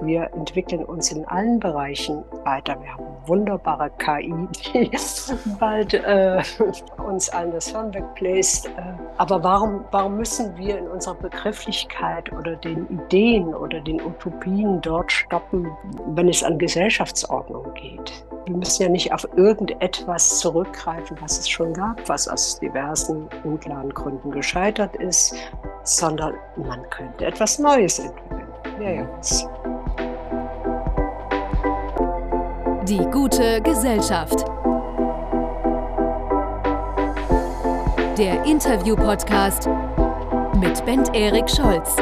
wir entwickeln uns in allen Bereichen weiter. Wir haben wunderbare KI, die bald uns allen das Hirn wegbläst. Aber warum müssen wir in unserer Begrifflichkeit oder den Ideen oder den Utopien dort stoppen, wenn es an Gesellschaftsordnung geht? Wir müssen ja nicht auf irgendetwas zurückgreifen, was es schon gab, was aus diversen unklaren Gründen gescheitert ist, sondern man könnte etwas Neues entwickeln. Ja, Jungs. Die gute Gesellschaft. Der Interview-Podcast mit Bent-Erik Scholz.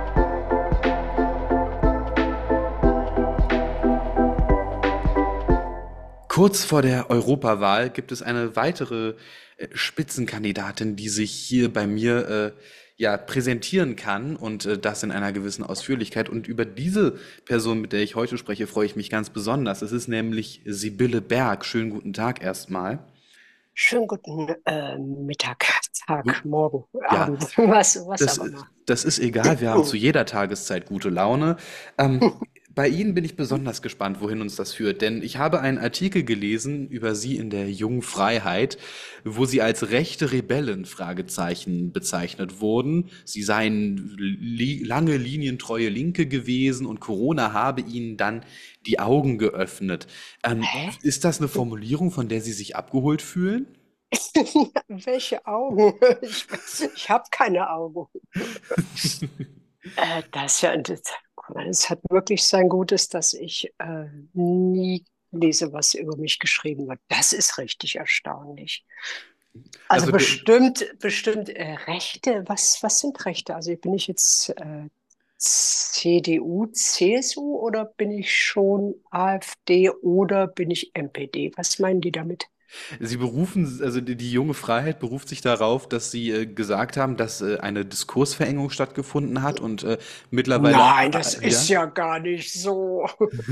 Kurz vor der Europawahl gibt es eine weitere Spitzenkandidatin, die sich hier bei mir präsentieren kann und das in einer gewissen Ausführlichkeit. Und über diese Person, mit der ich heute spreche, freue ich mich ganz besonders. Es ist nämlich Sibylle Berg. Schönen guten Tag erstmal. Schönen guten Mittag, Tag, Morgen, Ja, Abend, was aber mal. das ist egal, wir haben zu jeder Tageszeit gute Laune. Bei Ihnen bin ich besonders gespannt, wohin uns das führt, denn ich habe einen Artikel gelesen über Sie in der Jungen Freiheit, wo Sie als rechte Rebellen Fragezeichen bezeichnet wurden. Sie seien lange linientreue Linke gewesen und Corona habe Ihnen dann die Augen geöffnet. Hä? Ist das eine Formulierung, von der Sie sich abgeholt fühlen? Welche Augen? Ich habe keine Augen. Das ist ja, guck mal, es hat wirklich sein Gutes, dass ich nie lese, was über mich geschrieben wird. Das ist richtig erstaunlich. Also Also bestimmt Rechte. Was sind Rechte? Also bin ich jetzt CDU, CSU oder bin ich schon AfD oder bin ich NPD? Was meinen die damit? also die junge Freiheit beruft sich darauf, dass Sie gesagt haben, dass eine Diskursverengung stattgefunden hat und mittlerweile, Nein, das ist ja. ja gar nicht so.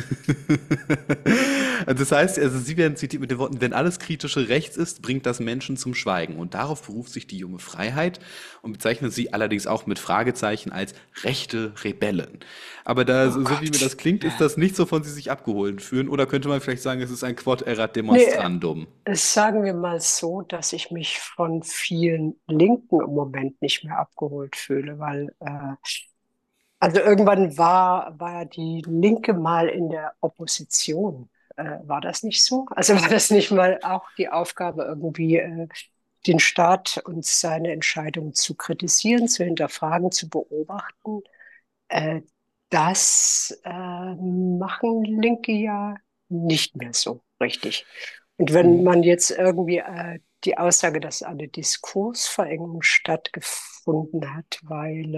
Also das heißt, also Sie werden zitiert mit den Worten, wenn alles kritische rechts ist, bringt das Menschen zum Schweigen. Und darauf beruft sich die junge Freiheit und bezeichnet sie allerdings auch mit Fragezeichen als rechte Rebellen. Aber Oh so wie mir Gott. das klingt, ist Ja. das nicht so, von Sie sich abgeholt fühlen. Oder könnte man vielleicht sagen, es ist ein Quod erat Nee, demonstrandum? sagen wir mal so, dass ich mich von vielen Linken im Moment nicht mehr abgeholt fühle, weil also irgendwann war ja die Linke mal in der Opposition. War das nicht so? Also war das nicht mal auch die Aufgabe, irgendwie den Staat und seine Entscheidungen zu kritisieren, zu hinterfragen, zu beobachten? Äh, Das machen Linke ja nicht mehr so richtig. Und wenn Mhm. man jetzt irgendwie die Aussage, dass eine Diskursverengung stattgefunden hat, weil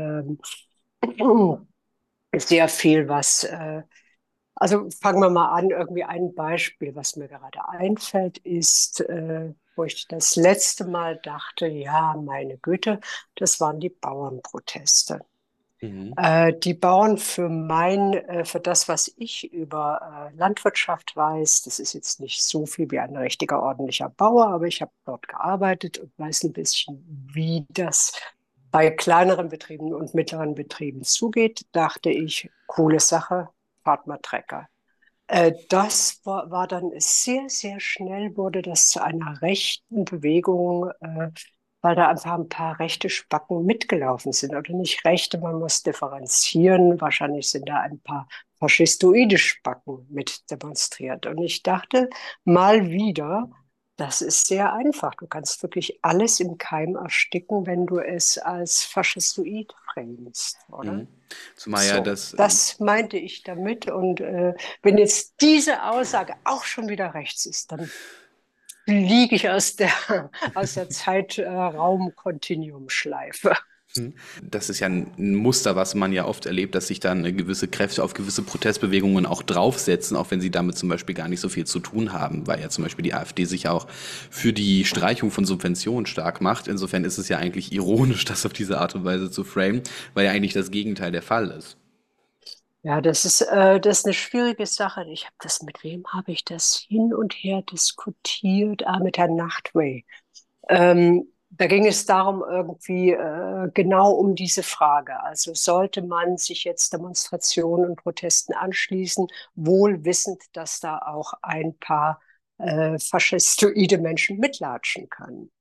sehr viel also fangen wir mal an, irgendwie ein Beispiel, was mir gerade einfällt, ist, wo ich das letzte Mal dachte, ja, meine Güte, das waren die Bauernproteste. Mhm. Die Bauern für das, was ich über Landwirtschaft weiß, das ist jetzt nicht so viel wie ein richtiger ordentlicher Bauer, aber ich habe dort gearbeitet und weiß ein bisschen, wie das bei kleineren Betrieben und mittleren Betrieben zugeht. Dachte ich, coole Sache, fahrt mal Trecker. Das war dann sehr, sehr schnell wurde das zu einer rechten Bewegung, weil da einfach ein paar rechte Spacken mitgelaufen sind. Oder nicht rechte, man muss differenzieren. Wahrscheinlich sind da ein paar faschistoide Spacken mit demonstriert. Und ich dachte mal wieder, das ist sehr einfach. Du kannst wirklich alles im Keim ersticken, wenn du es als faschistoid framest, oder? Mhm. Zumal ja So, das, das meinte ich damit. Und wenn jetzt diese Aussage auch schon wieder rechts ist, dann fliege ich aus der Zeit-Raum-Kontinuum-Schleife. das ist ja ein Muster, was man ja oft erlebt, dass sich dann gewisse Kräfte auf gewisse Protestbewegungen auch draufsetzen, auch wenn sie damit zum Beispiel gar nicht so viel zu tun haben, weil ja zum Beispiel die AfD sich auch für die Streichung von Subventionen stark macht. Insofern ist es ja eigentlich ironisch, das auf diese Art und Weise zu framen, weil ja eigentlich das Gegenteil der Fall ist. Ja, das ist eine schwierige Sache. Mit wem habe ich das hin und her diskutiert? Ah, mit Herrn Nachtwey. Da ging es darum, irgendwie genau um diese Frage. Also sollte man sich jetzt Demonstrationen und Protesten anschließen, wohl wissend, dass da auch ein paar faschistoide Menschen mitlatschen können.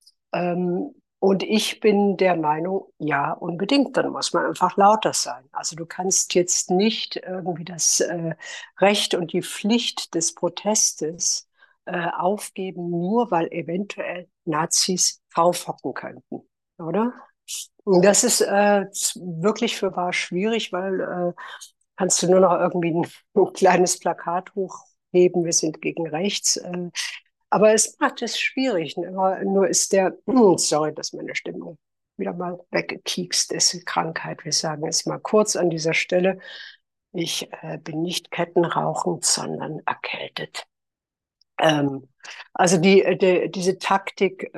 Und ich bin der Meinung, ja, unbedingt, dann muss man einfach lauter sein. Also du kannst jetzt nicht irgendwie das Recht und die Pflicht des Protestes aufgeben, nur weil eventuell Nazis draufhocken könnten, oder? Und das ist wirklich für wahr schwierig, weil kannst du nur noch irgendwie ein kleines Plakat hochheben, wir sind gegen rechts. Aber es macht es schwierig. Nur ist sorry, dass meine Stimme wieder mal weggekiekst ist, Krankheit. Wir sagen es mal kurz an dieser Stelle. Ich bin nicht kettenrauchend, sondern erkältet. Ähm, also diese Taktik,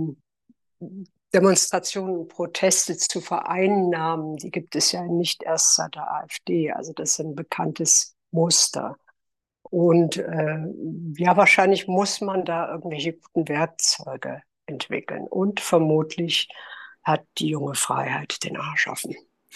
Demonstrationen und Proteste zu vereinnahmen, die gibt es ja nicht erst seit der AfD. Also das ist ein bekanntes Muster. Und ja, wahrscheinlich muss man da irgendwelche guten Werkzeuge entwickeln. Und vermutlich hat die junge Freiheit den Arsch offen.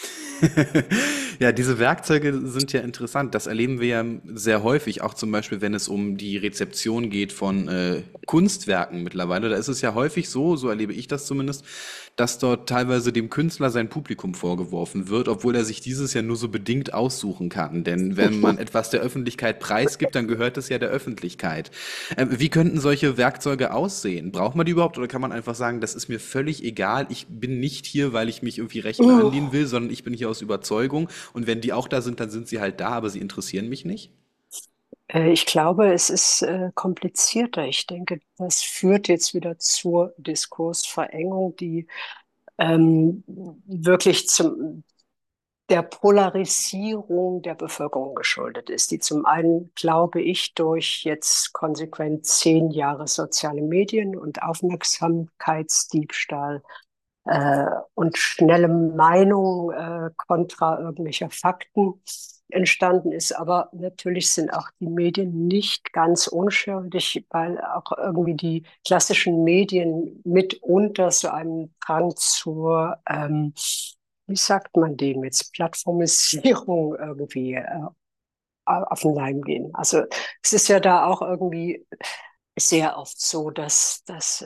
Ja, diese Werkzeuge sind ja interessant. Das erleben wir ja sehr häufig, auch zum Beispiel, wenn es um die Rezeption geht von Kunstwerken mittlerweile. Da ist es ja häufig so, so erlebe ich das zumindest, dass dort teilweise dem Künstler sein Publikum vorgeworfen wird, obwohl er sich dieses ja nur so bedingt aussuchen kann. Denn wenn man etwas der Öffentlichkeit preisgibt, dann gehört es ja der Öffentlichkeit. Wie könnten solche Werkzeuge aussehen? Braucht man die überhaupt oder kann man einfach sagen, das ist mir völlig egal, ich bin nicht hier, weil ich mich irgendwie Rechten andienen will, sondern ich bin hier aus Überzeugung und wenn die auch da sind, dann sind sie halt da, aber sie interessieren mich nicht? Ich glaube, es ist komplizierter. Ich denke, das führt jetzt wieder zur Diskursverengung, die wirklich der Polarisierung der Bevölkerung geschuldet ist, die zum einen, glaube ich, durch jetzt konsequent 10 Jahre soziale Medien und Aufmerksamkeitsdiebstahl und schnelle Meinung kontra irgendwelcher Fakten entstanden ist. Aber natürlich sind auch die Medien nicht ganz unschuldig, weil auch irgendwie die klassischen Medien mitunter so einen Drang zur, wie sagt man dem jetzt, Plattformisierung irgendwie auf den Leim gehen. Also es ist ja da auch irgendwie sehr oft so, dass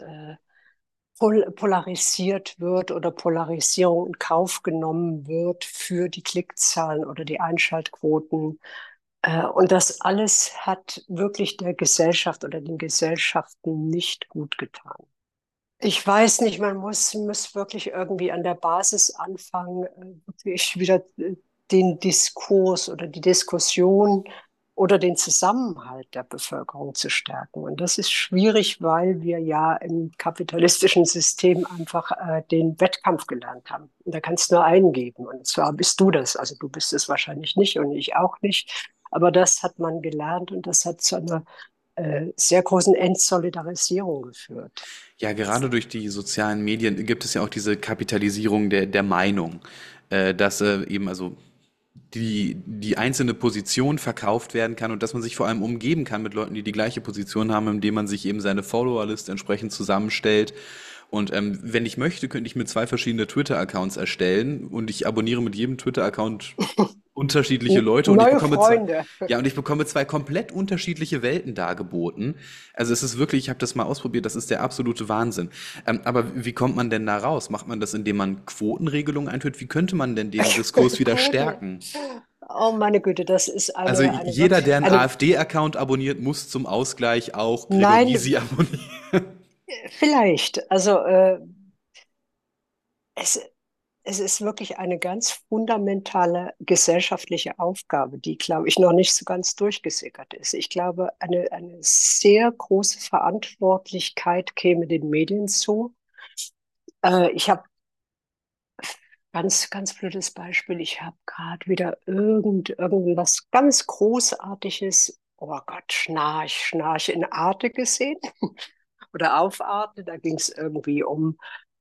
polarisiert wird oder Polarisierung in Kauf genommen wird für die Klickzahlen oder die Einschaltquoten. Und das alles hat wirklich der Gesellschaft oder den Gesellschaften nicht gut getan. Ich weiß nicht, man muss wirklich irgendwie an der Basis anfangen, wirklich wieder den Diskurs oder die Diskussion oder den Zusammenhalt der Bevölkerung zu stärken. Und das ist schwierig, weil wir ja im kapitalistischen System einfach den Wettkampf gelernt haben. Und da kannst du nur eingeben. Und zwar bist du das. Also du bist es wahrscheinlich nicht und ich auch nicht. Aber das hat man gelernt und das hat zu einer sehr großen Entsolidarisierung geführt. Ja, gerade durch die sozialen Medien gibt es ja auch diese Kapitalisierung der Meinung, dass eben also die einzelne Position verkauft werden kann und dass man sich vor allem umgeben kann mit Leuten, die die gleiche Position haben, indem man sich eben seine Followerliste entsprechend zusammenstellt. Und wenn ich möchte, könnte ich mir zwei verschiedene Twitter-Accounts erstellen und ich abonniere mit jedem Twitter-Account unterschiedliche Leute und Neue Freunde. ich bekomme zwei komplett unterschiedliche Welten dargeboten. Also es ist wirklich, ich habe das mal ausprobiert, das ist der absolute Wahnsinn. Aber wie kommt man denn da raus? Macht man das, indem man Quotenregelungen einführt? Wie könnte man denn den Diskurs wieder Quote. stärken? Oh, meine Güte, das ist Also eine jeder, wirklich der einen eine, AfD-Account abonniert, muss zum Ausgleich auch Gregor nein, Gysi abonnieren. vielleicht. Also es, es ist wirklich eine ganz fundamentale gesellschaftliche Aufgabe, die, glaube ich, noch nicht so ganz durchgesickert ist. Ich glaube, eine sehr große Verantwortlichkeit käme den Medien zu. Ich habe ganz blödes Beispiel. Ich habe gerade wieder irgendwas ganz Großartiges, oh Gott, Schnarch in Arte gesehen oder auf Arte. Da ging es irgendwie um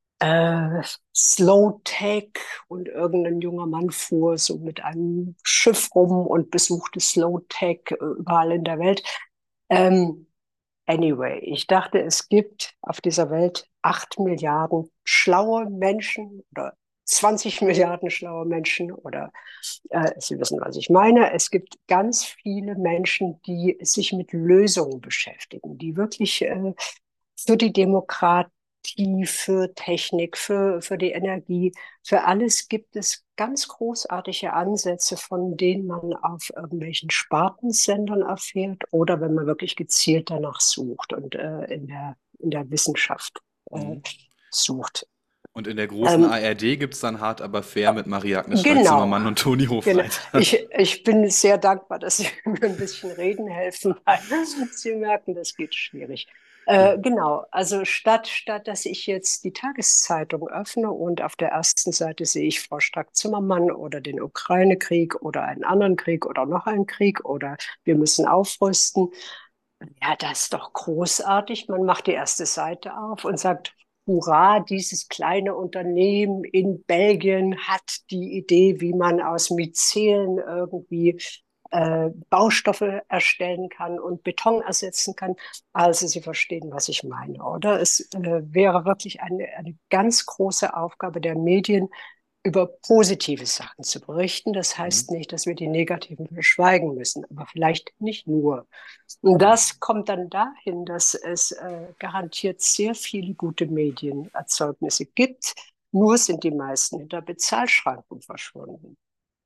Slow Tech und irgendein junger Mann fuhr so mit einem Schiff rum und besuchte Slow Tech überall in der Welt. Ähm, Anyway, ich dachte, es gibt auf dieser Welt 8 Milliarden schlaue Menschen oder 20 Milliarden schlaue Menschen oder Sie wissen, was ich meine. Es gibt ganz viele Menschen, die sich mit Lösungen beschäftigen, die wirklich für die Demokratie, für Technik, für die Energie, für alles gibt es ganz großartige Ansätze, von denen man auf irgendwelchen Spartensendern erfährt oder wenn man wirklich gezielt danach sucht und in der Wissenschaft Mhm. sucht. Und in der großen Ähm, ARD gibt es dann Hart aber fair mit Marie-Agnes genau, Strack-Zimmermann und Toni genau. Hofreiter. Ich bin sehr dankbar, dass Sie mir ein bisschen reden helfen, weil Sie merken, das geht schwierig. Ja. Genau, also statt dass ich jetzt die Tageszeitung öffne und auf der ersten Seite sehe ich Frau Strack-Zimmermann oder den Ukraine-Krieg oder einen anderen Krieg oder noch einen Krieg oder wir müssen aufrüsten. Ja, das ist doch großartig. Man macht die erste Seite auf und sagt, hurra, dieses kleine Unternehmen in Belgien hat die Idee, wie man aus Mycelen irgendwie Baustoffe erstellen kann und Beton ersetzen kann. Also Sie verstehen, was ich meine, oder? Es wäre wirklich eine ganz große Aufgabe der Medien, über positive Sachen zu berichten. Das Mhm. heißt nicht, dass wir die negativen verschweigen müssen, aber vielleicht nicht nur. Und Mhm. das kommt dann dahin, dass es garantiert sehr viele gute Medienerzeugnisse gibt. Nur sind die meisten hinter Bezahlschranken verschwunden.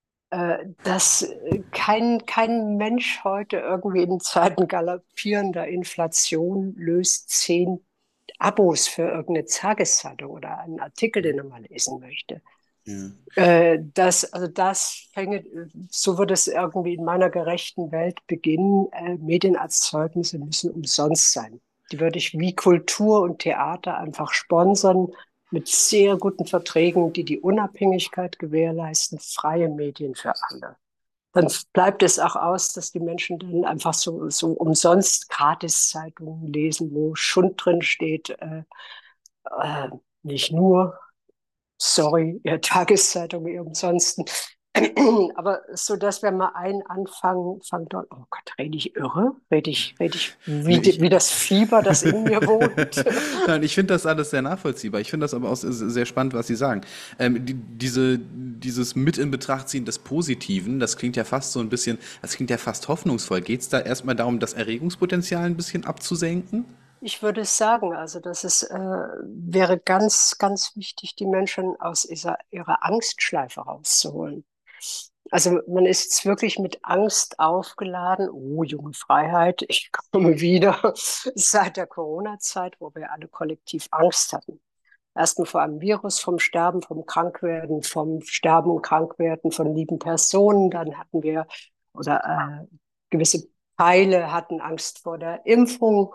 Dass kein Mensch heute irgendwie in Zeiten galoppierender Inflation löst 10 Abos für irgendeine Tageszeitung oder einen Artikel, den er mal lesen möchte. Ja. Das fängt, so wird es irgendwie in meiner gerechten Welt beginnen. Medienerzeugnisse müssen umsonst sein. Die würde ich wie Kultur und Theater einfach sponsern mit sehr guten Verträgen, die die Unabhängigkeit gewährleisten, freie Medien für alle. Dann bleibt es auch aus, dass die Menschen dann einfach so umsonst Gratiszeitungen lesen, wo Schund drin steht. Äh, nicht nur, sorry, Ihre Tageszeitung, Ihr umsonsten. Aber so, dass wir mal einen anfangen, fangen dort, oh Gott, rede ich irre? Rede ich Nee, wie das Fieber, das in mir wohnt? Nein, ich finde das alles sehr nachvollziehbar. Ich finde das aber auch sehr spannend, was Sie sagen. Dieses Mit in Betracht ziehen des Positiven, das klingt ja fast so ein bisschen, das klingt ja fast hoffnungsvoll. Geht es da erstmal darum, das Erregungspotenzial ein bisschen abzusenken? Ich würde sagen, also das ist, wäre ganz wichtig, die Menschen aus ihrer Angstschleife rauszuholen. Also man ist jetzt wirklich mit Angst aufgeladen. Oh, junge Freiheit, ich komme wieder seit der Corona-Zeit, wo wir alle kollektiv Angst hatten. Erstmal vor einem Virus, vom Sterben, vom Krankwerden, vom Sterben und Krankwerden von lieben Personen. Dann hatten wir, oder gewisse Teile hatten Angst vor der Impfung.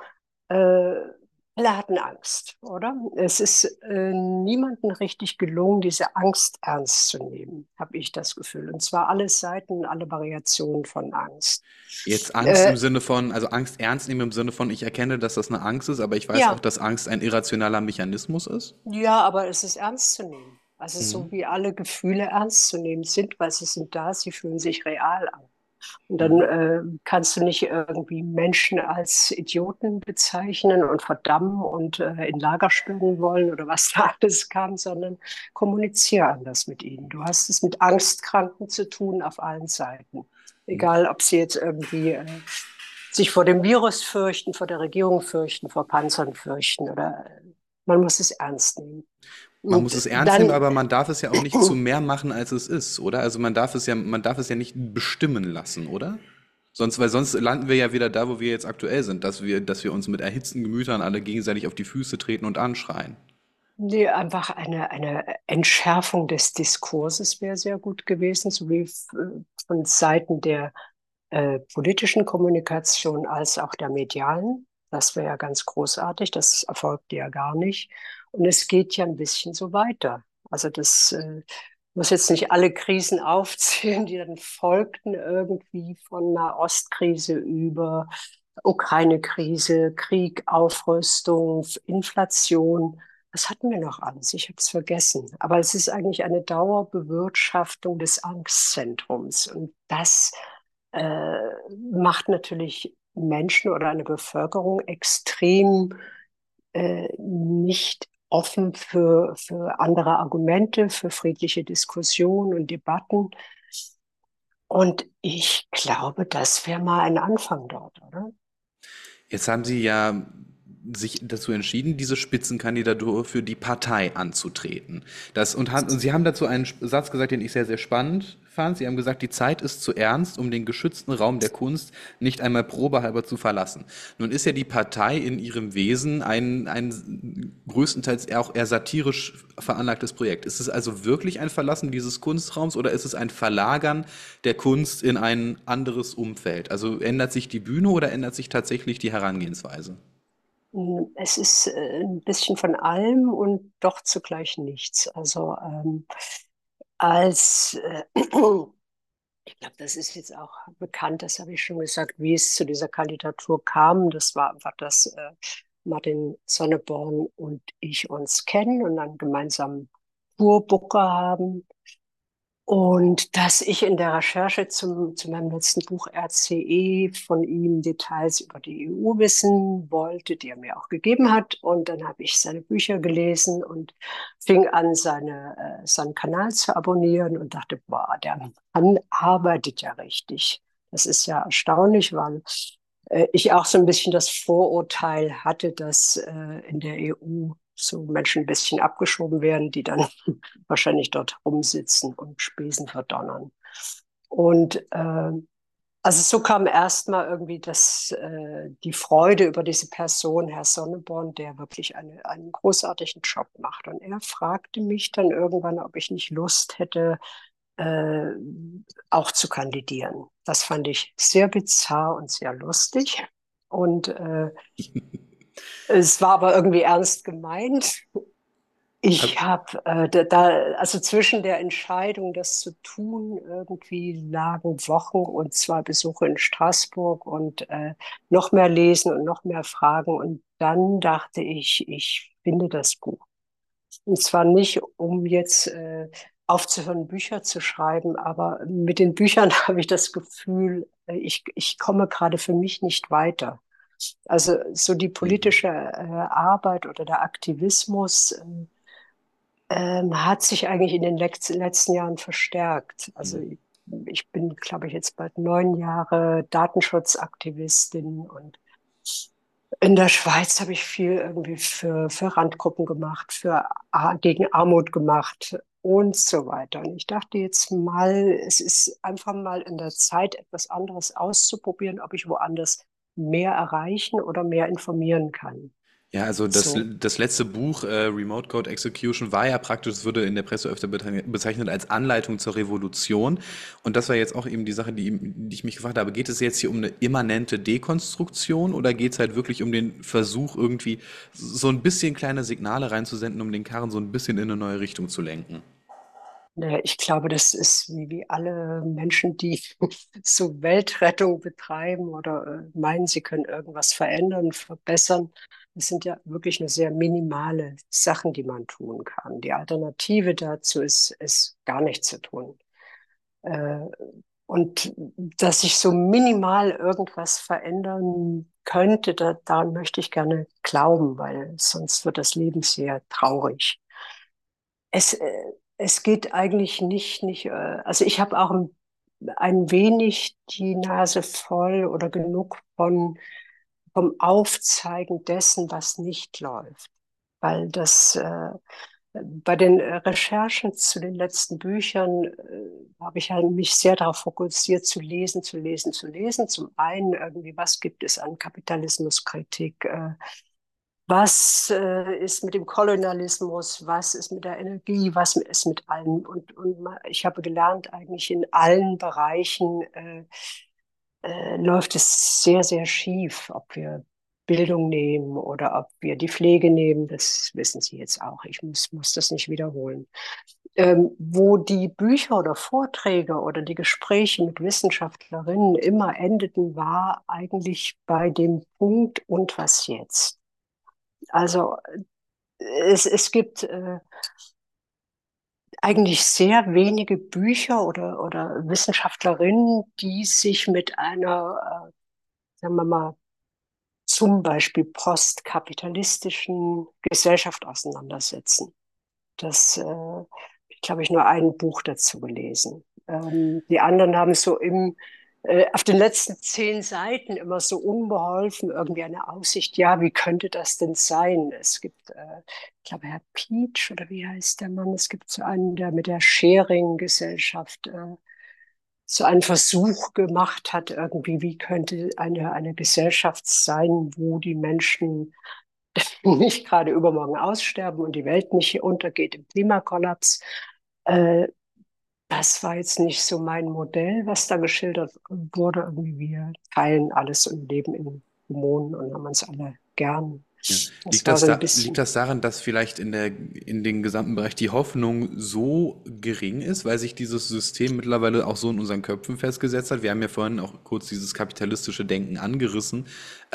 Alle hatten Angst, oder? Es ist niemandem richtig gelungen, diese Angst ernst zu nehmen, habe ich das Gefühl. Und zwar alle Seiten, alle Variationen von Angst. Jetzt Angst Äh, im Sinne von, also Angst ernst nehmen im Sinne von, ich erkenne, dass das eine Angst ist, aber ich weiß auch, ja, dass Angst ein irrationaler Mechanismus ist. ja, aber es ist ernst zu nehmen. Also Mhm. so wie alle Gefühle ernst zu nehmen sind, weil sie sind da, sie fühlen sich real an. Und dann Mhm. kannst du nicht irgendwie Menschen als Idioten bezeichnen und verdammen und in Lager sperren wollen oder was da alles kam, sondern kommuniziere anders mit ihnen. Du hast es mit Angstkranken zu tun auf allen Seiten. Egal, ob sie jetzt irgendwie sich vor dem Virus fürchten, vor der Regierung fürchten, vor Panzern fürchten oder man muss es ernst nehmen. Man muss Und es ernst nehmen, dann aber man darf es ja auch nicht zu mehr machen, als es ist, oder? Also man darf es ja nicht bestimmen lassen, oder? Weil sonst landen wir ja wieder da, wo wir jetzt aktuell sind, dass wir uns mit erhitzten Gemütern alle gegenseitig auf die Füße treten und anschreien. Nee, einfach eine Entschärfung des Diskurses wäre sehr gut gewesen, sowie von Seiten der politischen Kommunikation als auch der medialen. Das wäre ja ganz großartig. Das erfolgte ja gar nicht. Und es geht ja ein bisschen so weiter. Also das muss jetzt nicht alle Krisen aufzählen, die dann folgten irgendwie von Nahostkrise über Ukraine-Krise, Krieg, Aufrüstung, Inflation. Was hatten wir noch alles? Ich habe es vergessen. Aber es ist eigentlich eine Dauerbewirtschaftung des Angstzentrums. Und das macht natürlich Menschen oder eine Bevölkerung extrem nicht offen für andere Argumente, für friedliche Diskussionen und Debatten. Und ich glaube, das wäre mal ein Anfang dort, oder? Jetzt haben Sie ja sich dazu entschieden, diese Spitzenkandidatur für die Partei anzutreten. Und Sie haben dazu einen Satz gesagt, den ich sehr, sehr spannend fand. Sie haben gesagt, die Zeit ist zu ernst, um den geschützten Raum der Kunst nicht einmal probehalber zu verlassen. Nun ist ja die Partei in ihrem Wesen ein größtenteils auch eher satirisch veranlagtes Projekt. Ist es also wirklich ein Verlassen dieses Kunstraums oder ist es ein Verlagern der Kunst in ein anderes Umfeld? Also ändert sich die Bühne oder ändert sich tatsächlich die Herangehensweise? Es ist ein bisschen von allem und doch zugleich nichts. Also als ich glaube, das ist jetzt auch bekannt, das habe ich schon gesagt, wie es zu dieser Kandidatur kam. Das war einfach, dass Martin Sonneborn und ich uns kennen und einen gemeinsamen Tourbooker haben. Und dass ich in der Recherche zu meinem letzten Buch RCE von ihm Details über die EU wissen wollte, die er mir auch gegeben hat. Und dann habe ich seine Bücher gelesen und fing an, seinen Kanal zu abonnieren und dachte, boah, der Mann arbeitet ja richtig. Das ist ja erstaunlich, weil ich auch so ein bisschen das Vorurteil hatte, dass in der EU so Menschen ein bisschen abgeschoben werden, die dann wahrscheinlich dort rumsitzen und Spesen verdonnern. Und also so kam erstmal irgendwie die Freude über diese Person, Herr Sonneborn, der wirklich einen großartigen Job macht. Und er fragte mich dann irgendwann, ob ich nicht Lust hätte, äh, auch zu kandidieren. Das fand ich sehr bizarr und sehr lustig. Und es war aber irgendwie ernst gemeint. Also, Ich habe also zwischen der Entscheidung, das zu tun, irgendwie lagen Wochen und 2 Besuche in Straßburg und noch mehr lesen und noch mehr Fragen. Und dann dachte ich finde das gut. Und zwar nicht, um jetzt aufzuhören, Bücher zu schreiben, aber mit den Büchern habe ich das Gefühl, ich komme gerade für mich nicht weiter. Also so die mhm. politische Arbeit oder der Aktivismus hat sich eigentlich in den letzten Jahren verstärkt. Also ich bin, glaube ich, jetzt bald 9 Jahre Datenschutzaktivistin und in der Schweiz habe ich viel irgendwie für Randgruppen gemacht, gegen Armut gemacht und so weiter. Und ich dachte jetzt mal, es ist einfach mal in der Zeit, etwas anderes auszuprobieren, ob ich woanders mehr erreichen oder mehr informieren kann. Ja, also So. das letzte Buch, Remote Code Execution, war ja praktisch, es wurde in der Presse öfter bezeichnet als Anleitung zur Revolution. Und das war jetzt auch eben die Sache, die ich mich gefragt habe, geht es jetzt hier um eine immanente Dekonstruktion oder geht es halt wirklich um den Versuch, irgendwie so ein bisschen kleine Signale reinzusenden, um den Karren so ein bisschen in eine neue Richtung zu lenken? Naja, ich glaube, das ist wie alle Menschen, die so Weltrettung betreiben oder meinen, sie können irgendwas verändern, verbessern. Das sind ja wirklich nur sehr minimale Sachen, die man tun kann. Die Alternative dazu ist gar nichts zu tun. Äh, und dass sich so minimal irgendwas verändern könnte, daran möchte ich gerne glauben, weil sonst wird das Leben sehr traurig. Es geht eigentlich nicht, also ich habe auch ein wenig die Nase voll oder genug vom Aufzeigen dessen, was nicht läuft. Weil bei den Recherchen zu den letzten Büchern habe ich halt mich sehr darauf fokussiert, zu lesen, zu lesen, zu lesen. Zum einen irgendwie, was gibt es an Kapitalismuskritik? Was ist mit dem Kolonialismus, was ist mit der Energie, was ist mit allem. Und ich habe gelernt, eigentlich in allen Bereichen läuft es sehr, sehr schief, ob wir Bildung nehmen oder ob wir die Pflege nehmen, das wissen Sie jetzt auch. Ich muss das nicht wiederholen. Wo die Bücher oder Vorträge oder die Gespräche mit Wissenschaftlerinnen immer endeten, war eigentlich bei dem Punkt, und was jetzt? Also es gibt eigentlich sehr wenige Bücher oder Wissenschaftlerinnen, die sich mit einer sagen wir mal, zum Beispiel postkapitalistischen Gesellschaft auseinandersetzen. Ich glaube, ich nur ein Buch dazu gelesen. Die anderen haben so auf den letzten 10 Seiten immer so unbeholfen irgendwie eine Aussicht. Ja, wie könnte das denn sein? Es gibt, ich glaube, Herr Pietsch oder wie heißt der Mann? Es gibt so einen, der mit der Sharing-Gesellschaft so einen Versuch gemacht hat, irgendwie, wie könnte eine Gesellschaft sein, wo die Menschen nicht gerade übermorgen aussterben und die Welt nicht untergeht im Klimakollaps. Äh, Das war jetzt nicht so mein Modell, was da geschildert wurde. Irgendwie wir teilen alles und leben in Kommunen und haben uns alle gern. Ja. Das war so ein Liegt bisschen. das daran, dass vielleicht in den gesamten Bereich die Hoffnung so gering ist, weil sich dieses System mittlerweile auch so in unseren Köpfen festgesetzt hat? Wir haben ja vorhin auch kurz dieses kapitalistische Denken angerissen.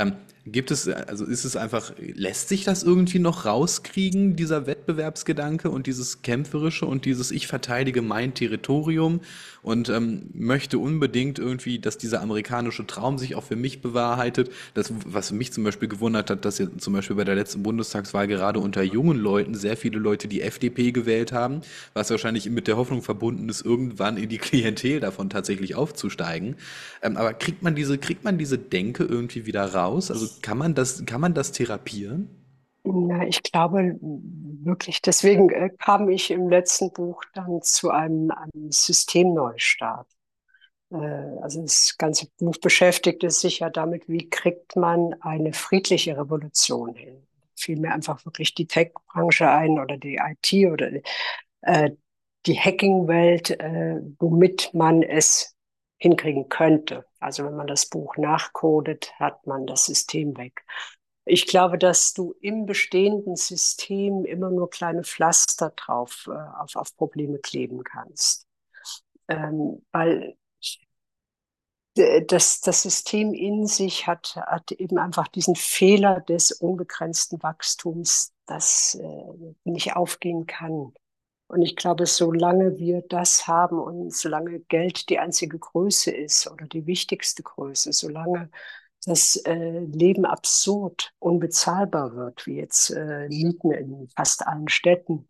Also ist es einfach, lässt sich das irgendwie noch rauskriegen, dieser Wettbewerbsgedanke und dieses Kämpferische und dieses Ich verteidige mein Territorium und möchte unbedingt irgendwie, dass dieser amerikanische Traum sich auch für mich bewahrheitet? Das, was mich zum Beispiel gewundert hat, dass jetzt zum Beispiel bei der letzten Bundestagswahl gerade unter jungen Leuten sehr viele Leute die FDP gewählt haben, was wahrscheinlich mit der Hoffnung verbunden ist, irgendwann in die Klientel davon tatsächlich aufzusteigen. Aber kriegt man diese Denke irgendwie wieder raus? Also kann man das therapieren? Na, ich glaube wirklich, deswegen kam ich im letzten Buch dann zu einem Systemneustart. Also das ganze Buch beschäftigte sich ja damit, wie kriegt man eine friedliche Revolution hin. Fiel mir einfach wirklich die Tech-Branche ein oder die IT oder äh, die Hacking-Welt, womit man es hinkriegen könnte. Also wenn man das Buch nachcodet, hat man das System weg. Ich glaube, dass du im bestehenden System immer nur kleine Pflaster auf Probleme kleben kannst. Weil das System in sich hat eben einfach diesen Fehler des unbegrenzten Wachstums, das nicht aufgehen kann. Und ich glaube, solange wir das haben und solange Geld die einzige Größe ist oder die wichtigste Größe, solange das Leben absurd unbezahlbar wird, wie jetzt Mieten in fast allen Städten,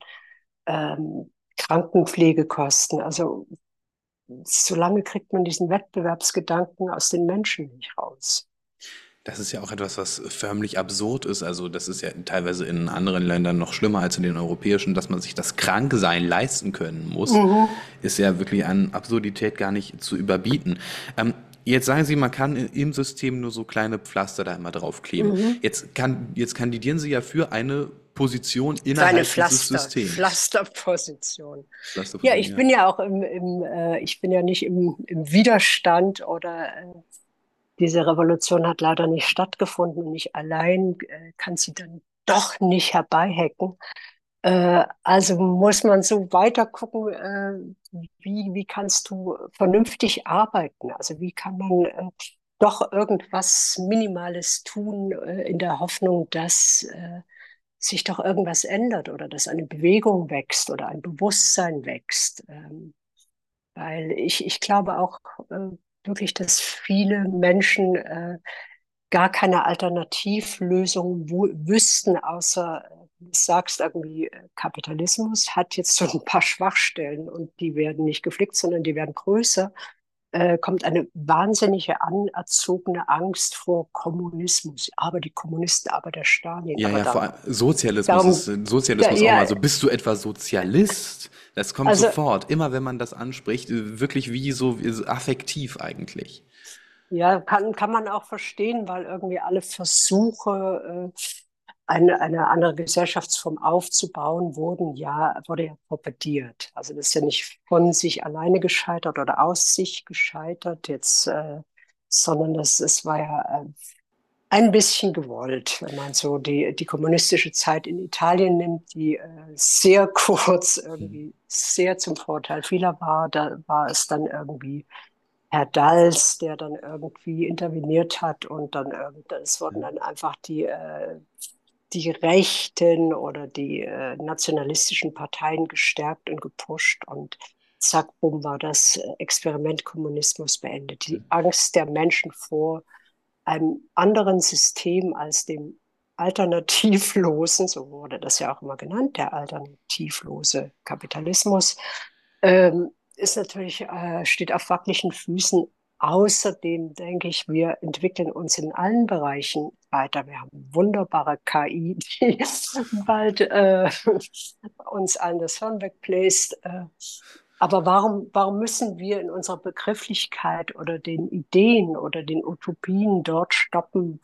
Krankenpflegekosten, also solange kriegt man diesen Wettbewerbsgedanken aus den Menschen nicht raus. Das ist ja auch etwas, was förmlich absurd ist. Also das ist ja teilweise in anderen Ländern noch schlimmer als in den europäischen, dass man sich das Kranksein leisten können muss, Mhm. ist ja wirklich an Absurdität gar nicht zu überbieten. Jetzt sagen Sie, man kann im System nur so kleine Pflaster da immer draufkleben. Mhm. Jetzt kandidieren Sie ja für eine Position Kleine innerhalb dieses Systems. Pflasterposition. Ja, Pflasterposition, ich ja. bin ja auch ich bin ja nicht im Widerstand oder diese Revolution hat leider nicht stattgefunden und ich allein kann sie dann doch nicht herbeihacken. Also muss man so weiter gucken, wie kannst du vernünftig arbeiten? Also wie kann man doch irgendwas Minimales tun, in der Hoffnung, dass sich doch irgendwas ändert oder dass eine Bewegung wächst oder ein Bewusstsein wächst. Weil ich glaube auch wirklich, dass viele Menschen gar keine Alternativlösung wüssten, außer, du sagst irgendwie, Kapitalismus hat jetzt so ein paar Schwachstellen und die werden nicht geflickt, sondern die werden größer. Kommt eine wahnsinnige anerzogene Angst vor Kommunismus. Aber die Kommunisten, aber der Stalin, Ja, aber ja, vor dann. allem Sozialismus Darum, Sozialismus auch ja, mal so. Bist du etwa Sozialist? Das kommt also sofort, immer wenn man das anspricht, wirklich wie so affektiv eigentlich. ja, kann man auch verstehen, weil irgendwie alle Versuche, eine andere Gesellschaftsform aufzubauen, wurde ja torpediert. Also das ist ja nicht von sich alleine gescheitert oder aus sich gescheitert jetzt, sondern es war ja ein bisschen gewollt, wenn man so die kommunistische Zeit in Italien nimmt, die sehr kurz irgendwie sehr zum Vorteil vieler war. Da war es dann irgendwie Herr Dals, der dann irgendwie interveniert hat und dann es wurden dann einfach die Rechten oder die nationalistischen Parteien gestärkt und gepusht und zack, bumm, war das Experiment Kommunismus beendet. Die Angst der Menschen vor einem anderen System als dem alternativlosen, so wurde das ja auch immer genannt, der alternativlose Kapitalismus, ist natürlich, steht auf wackeligen Füßen. Außerdem denke ich, wir entwickeln uns in allen Bereichen weiter. Wir haben wunderbare KI, die bald uns allen das Hirn wegbläst. Aber warum müssen wir in unserer Begrifflichkeit oder den Ideen oder den Utopien dort stoppen,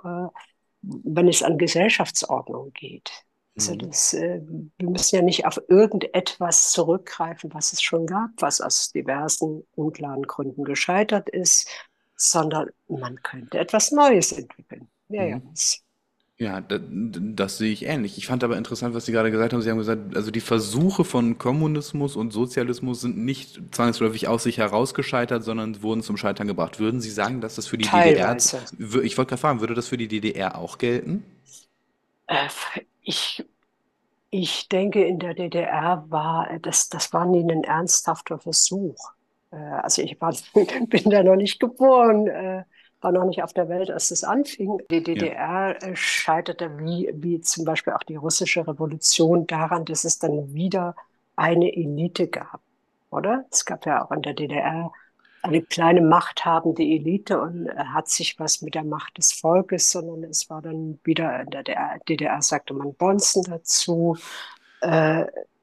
wenn es an Gesellschaftsordnung geht? Also Mhm. wir müssen ja nicht auf irgendetwas zurückgreifen, was es schon gab, was aus diversen unklaren Gründen gescheitert ist, sondern man könnte etwas Neues entwickeln. Wäre ja Mhm. was. Ja, das sehe ich ähnlich. Ich fand aber interessant, was Sie gerade gesagt haben. Sie haben gesagt, also die Versuche von Kommunismus und Sozialismus sind nicht zwangsläufig aus sich heraus gescheitert, sondern wurden zum Scheitern gebracht. Würden Sie sagen, dass das für die DDR, Teilweise. ich wollte gerade fragen, würde das für die DDR auch gelten? Äh, ich, ich denke, in der DDR das war nie ein ernsthafter Versuch. Also bin da noch nicht geboren, war noch nicht auf der Welt, als es anfing. Die Ja. DDR scheiterte wie zum Beispiel auch die russische Revolution daran, dass es dann wieder eine Elite gab, oder? Es gab ja auch in der DDR eine kleine machthabende Elite und hat sich was mit der Macht des Volkes, sondern es war dann wieder in der DDR sagte man Bonzen dazu. Äh,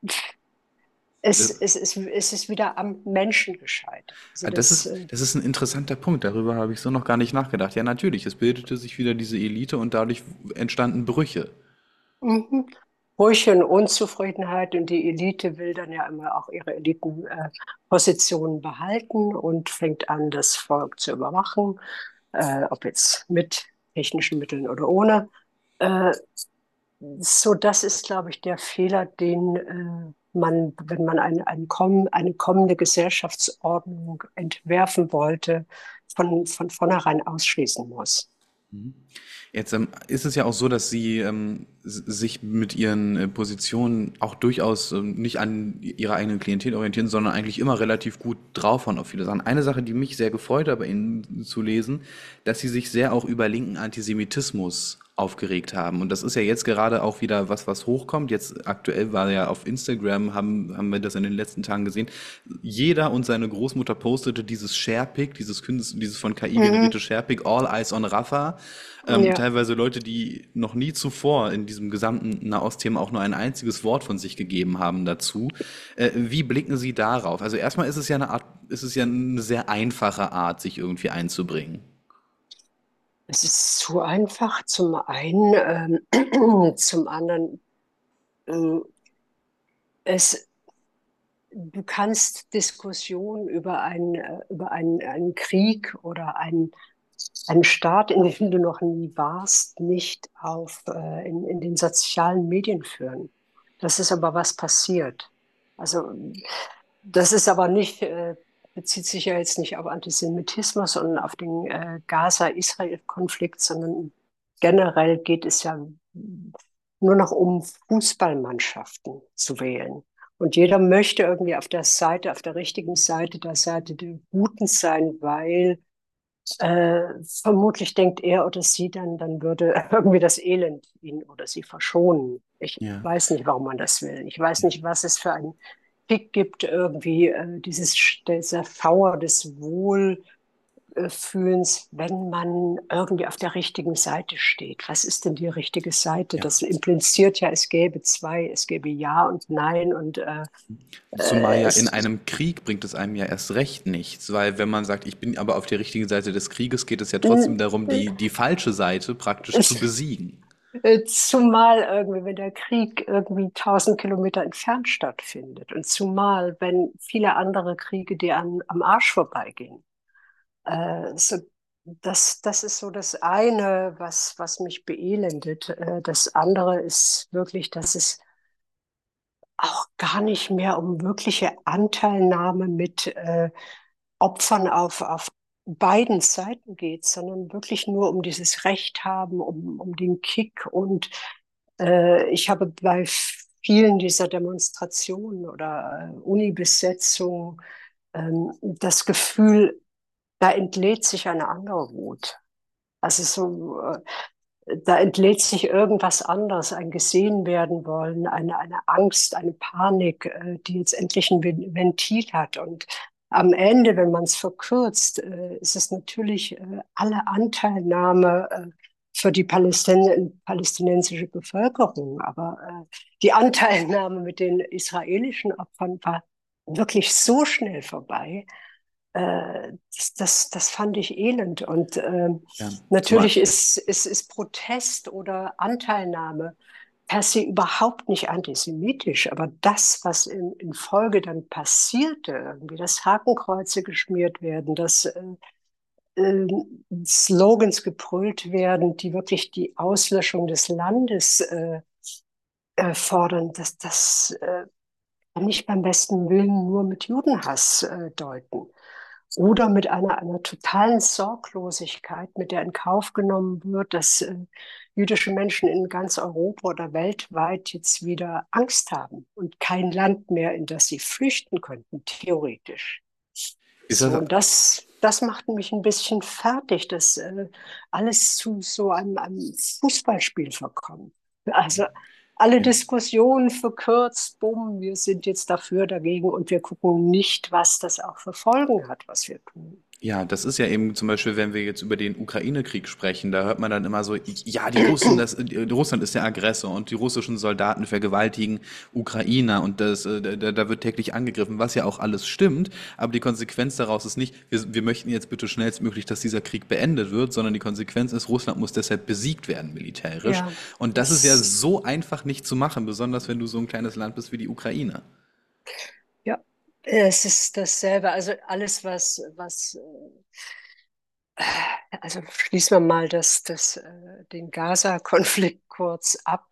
Das, es ist wieder am Menschen gescheitert. Also das ist ein interessanter Punkt. Darüber habe ich so noch gar nicht nachgedacht. Ja, natürlich. Es bildete sich wieder diese Elite und dadurch entstanden Brüche. mhm. Brüche und Unzufriedenheit und die Elite will dann ja immer auch ihre Elitenpositionen behalten und fängt an, das Volk zu überwachen, ob jetzt mit technischen Mitteln oder ohne. Äh, So, das ist, glaube ich, der Fehler, den wenn man eine kommende Gesellschaftsordnung entwerfen wollte, von vornherein ausschließen muss. Jetzt ist es ja auch so, dass Sie sich mit Ihren Positionen auch durchaus nicht an Ihrer eigenen Klientel orientieren, sondern eigentlich immer relativ gut drauf waren auf viele Sachen. Eine Sache, die mich sehr gefreut hat, bei Ihnen zu lesen, dass Sie sich sehr auch über linken Antisemitismus aufgeregt haben. Und das ist ja jetzt gerade auch wieder was hochkommt. Jetzt aktuell war ja auf Instagram, haben wir das in den letzten Tagen gesehen. Jeder und seine Großmutter postete dieses Sharepic, dieses von KI generierte Mhm. Sharepic, All Eyes on Rafah. Ja, Teilweise Leute, die noch nie zuvor in diesem gesamten Nahostthema auch nur ein einziges Wort von sich gegeben haben dazu. Wie blicken Sie darauf? Also erstmal ist es ja ist es ja eine sehr einfache Art, sich irgendwie einzubringen. es ist zu einfach zum einen, zum anderen, ähm, es, du kannst Diskussionen einen Krieg oder einen Staat, in dem du noch nie warst, nicht in den sozialen Medien führen. Das ist aber was passiert. Also das ist aber nicht, bezieht sich ja jetzt nicht auf Antisemitismus, sondern auf den Gaza-Israel-Konflikt, sondern generell geht es ja nur noch um Fußballmannschaften zu wählen. Und jeder möchte irgendwie auf der richtigen Seite, der Seite der Guten sein, weil vermutlich denkt er oder sie dann würde irgendwie das Elend ihn oder sie verschonen. Ich Ja. weiß nicht, warum man das will. Ich weiß nicht, was es für einen Kick gibt, irgendwie dieser Schauer des Wohlfühlens, wenn man irgendwie auf der richtigen Seite steht. Was ist denn die richtige Seite? Ja. Das impliziert ja, es gäbe zwei, es gäbe Ja und Nein und Zumal ja in es einem Krieg bringt es einem ja erst recht nichts, weil wenn man sagt, ich bin aber auf der richtigen Seite des Krieges, geht es ja trotzdem darum, die falsche Seite praktisch zu es besiegen. Zumal irgendwie, wenn der Krieg irgendwie 1000 Kilometer entfernt stattfindet und zumal, wenn viele andere Kriege dir am Arsch vorbeigehen. So, das ist so das eine, was mich beelendet. Das andere ist wirklich, dass es auch gar nicht mehr um wirkliche Anteilnahme mit Opfern auf beiden Seiten geht, sondern wirklich nur um dieses Recht haben, um den Kick. Und ich habe bei vielen dieser Demonstrationen oder Uni-Besetzungen das Gefühl, da entlädt sich eine andere Wut. Also so, da entlädt sich irgendwas anderes, ein gesehen werden wollen, eine Angst, eine Panik, die jetzt endlich ein Ventil hat. Und am Ende, wenn man es verkürzt, ist es natürlich alle Anteilnahme für die palästinensische Bevölkerung. Aber die Anteilnahme mit den israelischen Opfern war wirklich so schnell vorbei. Das fand ich elend. Und Ja, natürlich zumal, ist Protest oder Anteilnahme per se überhaupt nicht antisemitisch, aber das, was in Folge dann passierte, irgendwie, dass Hakenkreuze geschmiert werden, dass äh, Slogans gebrüllt werden, die wirklich die Auslöschung des Landes fordern, das kann ich beim besten Willen nur mit Judenhass deuten. Oder mit einer totalen Sorglosigkeit, mit der in Kauf genommen wird, dass jüdische Menschen in ganz Europa oder weltweit jetzt wieder Angst haben und kein Land mehr, in das sie flüchten könnten, theoretisch. ist So, das, und das macht mich ein bisschen fertig, dass alles zu so einem Fußballspiel verkommt. Also alle ja. Diskussionen verkürzt, bumm, wir sind jetzt dafür, dagegen und wir gucken nicht, was das auch für Folgen hat, was wir tun. Ja, das ist ja eben zum Beispiel, wenn wir jetzt über den Ukraine-Krieg sprechen, da hört man dann immer so, ja, die Russen, Russland ist der Aggressor und die russischen Soldaten vergewaltigen Ukrainer und da wird täglich angegriffen, was ja auch alles stimmt, aber die Konsequenz daraus ist nicht, wir möchten jetzt bitte schnellstmöglich, dass dieser Krieg beendet wird, sondern die Konsequenz ist, Russland muss deshalb besiegt werden militärisch. Ja, Und das ist ja das, so einfach nicht zu machen, besonders wenn du so ein kleines Land bist wie die Ukraine. ja, es ist dasselbe. Also alles, also schließen wir mal den Gaza-Konflikt kurz ab.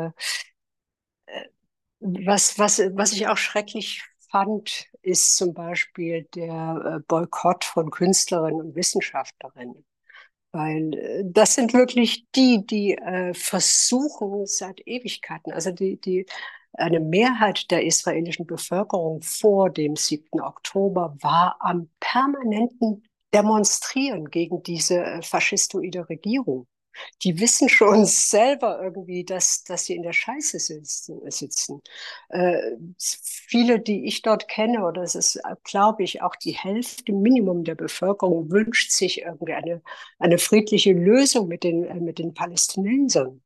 Was ich auch schrecklich fand, ist zum Beispiel der Boykott von Künstlerinnen und Wissenschaftlerinnen. Weil das sind wirklich die versuchen seit Ewigkeiten, also eine Mehrheit der israelischen Bevölkerung vor dem 7. Oktober war am permanenten Demonstrieren gegen diese faschistoide Regierung. Die wissen schon selber irgendwie, dass sie in der Scheiße sitzen. Viele, die ich dort kenne, oder es ist, glaube ich, auch die Hälfte Minimum der Bevölkerung wünscht sich irgendwie eine friedliche Lösung mit den Palästinensern.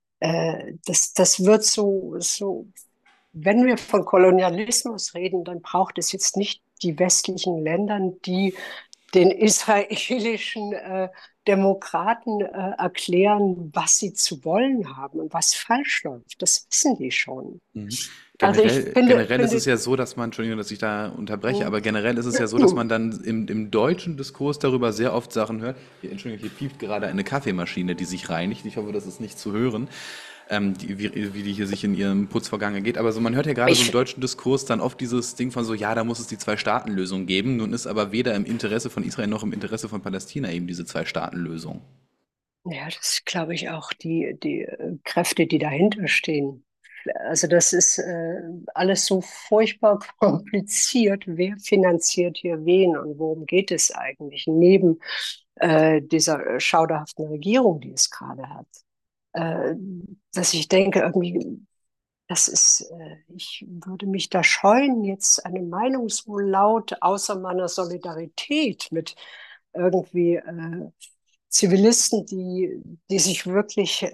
Das wird so, wenn wir von Kolonialismus reden, dann braucht es jetzt nicht die westlichen Länder, die den israelischen Demokraten erklären, was sie zu wollen haben und was falsch läuft. Das wissen die schon. Mhm. Also ich Generell ist es finde, ja so, dass man, Entschuldigung, dass ich da unterbreche, hm, aber generell ist es ja so, dass man dann im deutschen Diskurs darüber sehr oft Sachen hört. Hier, Entschuldigung, hier piept gerade eine Kaffeemaschine, die sich reinigt. Ich hoffe, das ist nicht zu hören, wie die hier sich in ihrem Putzvorgang ergeht. Aber so, man hört ja gerade so im ich, deutschen Diskurs dann oft dieses Ding von so, ja, da muss es die Zwei-Staaten-Lösung geben. Nun ist aber weder im Interesse von Israel noch im Interesse von Palästina eben diese Zwei-Staaten-Lösung. ja, das glaube ich auch die Kräfte, die dahinter stehen. Also das ist alles so furchtbar kompliziert. Wer finanziert hier wen und worum geht es eigentlich? Neben dieser schauderhaften Regierung, die es gerade hat. Äh, Dass ich denke, irgendwie, ich würde mich da scheuen, jetzt eine Meinung so laut außer meiner Solidarität mit irgendwie Zivilisten, die sich wirklich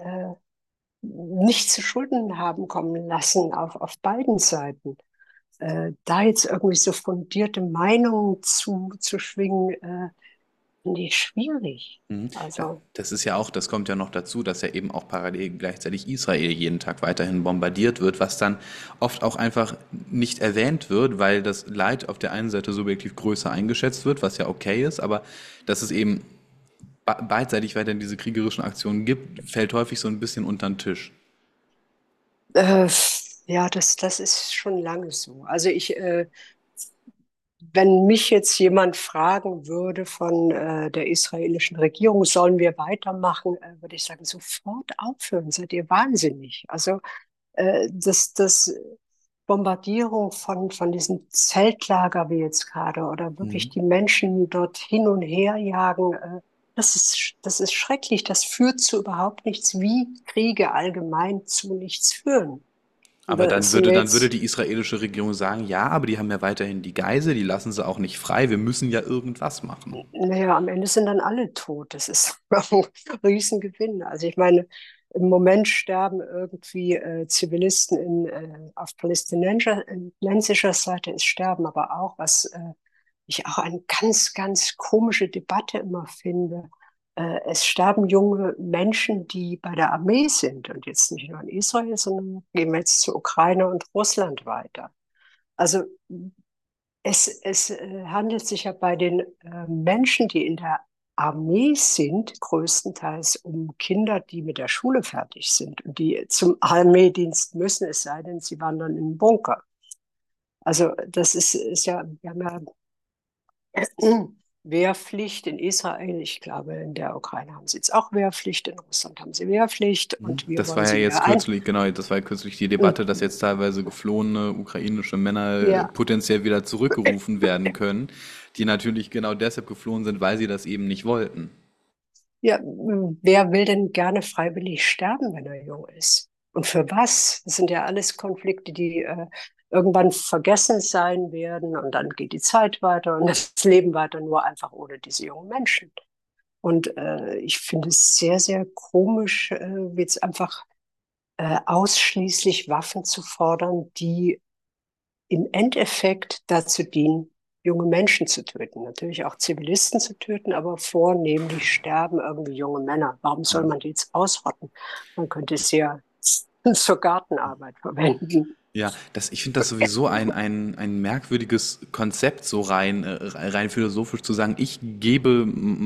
nicht zu Schulden haben kommen lassen auf beiden Seiten. Da jetzt irgendwie so fundierte Meinungen zu schwingen, finde ich schwierig. Mhm. Also, Das ist ja auch, das kommt ja noch dazu, dass ja eben auch parallel gleichzeitig Israel jeden Tag weiterhin bombardiert wird, was dann oft auch einfach nicht erwähnt wird, weil das Leid auf der einen Seite subjektiv größer eingeschätzt wird, was ja okay ist, aber dass es eben beidseitig weiterhin diese kriegerischen Aktionen gibt, fällt häufig so ein bisschen unter den Tisch. äh, ja, das ist schon lange so. Also wenn mich jetzt jemand fragen würde von der israelischen Regierung, sollen wir weitermachen, würde ich sagen, sofort aufhören, seid ihr wahnsinnig. Also das Bombardierung von diesem Zeltlager wie jetzt gerade oder wirklich Mhm. die Menschen dort hin und her jagen. das ist schrecklich. Das führt zu überhaupt nichts, wie Kriege allgemein zu nichts führen. Und Aber da sind wir dann würde jetzt, die israelische Regierung sagen, ja, aber die haben ja weiterhin die Geisel, die lassen sie auch nicht frei, wir müssen ja irgendwas machen. naja, am Ende sind dann alle tot. Das ist ein Riesengewinn. Also ich meine, im Moment sterben irgendwie Zivilisten auf palästinensischer Seite. Es sterben aber auch, was ich auch eine ganz, ganz komische Debatte immer finde. Es sterben junge Menschen, die bei der Armee sind und jetzt nicht nur in Israel, sondern gehen wir jetzt zu Ukraine und Russland weiter. Also es handelt sich ja bei den Menschen, die in der Armee sind, größtenteils um Kinder, die mit der Schule fertig sind und die zum Armeedienst müssen, es sei denn, sie wandern in den Bunker. Also ist ja, wir haben ja Wehrpflicht in Israel. Ich glaube, in der Ukraine haben sie jetzt auch Wehrpflicht, in Russland haben sie Wehrpflicht und wir Das wollen war ja sie jetzt wieder ein. kürzlich, genau, das war ja kürzlich die Debatte, dass jetzt teilweise geflohene ukrainische Männer Ja, potenziell wieder zurückgerufen werden können, die natürlich genau deshalb geflohen sind, weil sie das eben nicht wollten. ja, wer will denn gerne freiwillig sterben, wenn er jung ist? Und für was? Das sind ja alles Konflikte, die irgendwann vergessen sein werden und dann geht die Zeit weiter und das Leben weiter, nur einfach ohne diese jungen Menschen. Und ich finde es sehr, sehr komisch, jetzt einfach ausschließlich Waffen zu fordern, die im Endeffekt dazu dienen, junge Menschen zu töten. Natürlich auch Zivilisten zu töten, aber vornehmlich sterben irgendwie junge Männer. Warum soll man die jetzt ausrotten? Man könnte sie ja zur Gartenarbeit verwenden. Ja, ich finde das sowieso ein merkwürdiges Konzept, so rein philosophisch zu sagen, ich gebe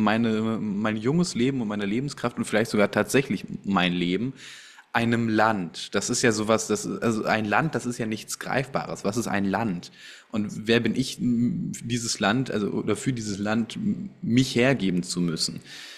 mein junges Leben und meine Lebenskraft und vielleicht sogar tatsächlich mein Leben einem Land. Das ist ja sowas, also ein Land, das ist ja nichts Greifbares. Was ist ein Land? Und wer bin ich, dieses Land, also oder für dieses Land mich hergeben zu müssen?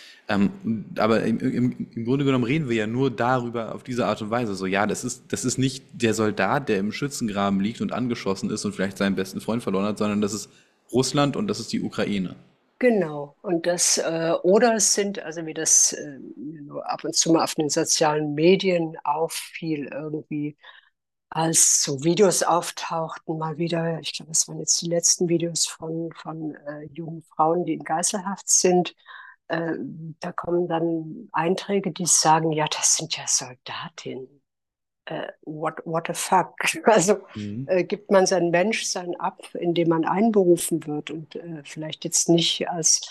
Aber im Grunde genommen reden wir ja nur darüber auf diese Art und Weise. So, ja, das ist nicht der Soldat, der im Schützengraben liegt und angeschossen ist und vielleicht seinen besten Freund verloren hat, sondern das ist Russland und das ist die Ukraine. Genau. Und oder es sind, also wie das nur ab und zu mal auf den sozialen Medien auffiel, irgendwie, als so Videos auftauchten, mal wieder, ich glaube, das waren jetzt die letzten Videos von jungen Frauen, die in Geiselhaft sind. Äh, Da kommen dann Einträge, die sagen, ja, das sind ja Soldatinnen. What the fuck? Also Mhm. gibt man sein Menschsein ab, indem man einberufen wird und vielleicht jetzt nicht als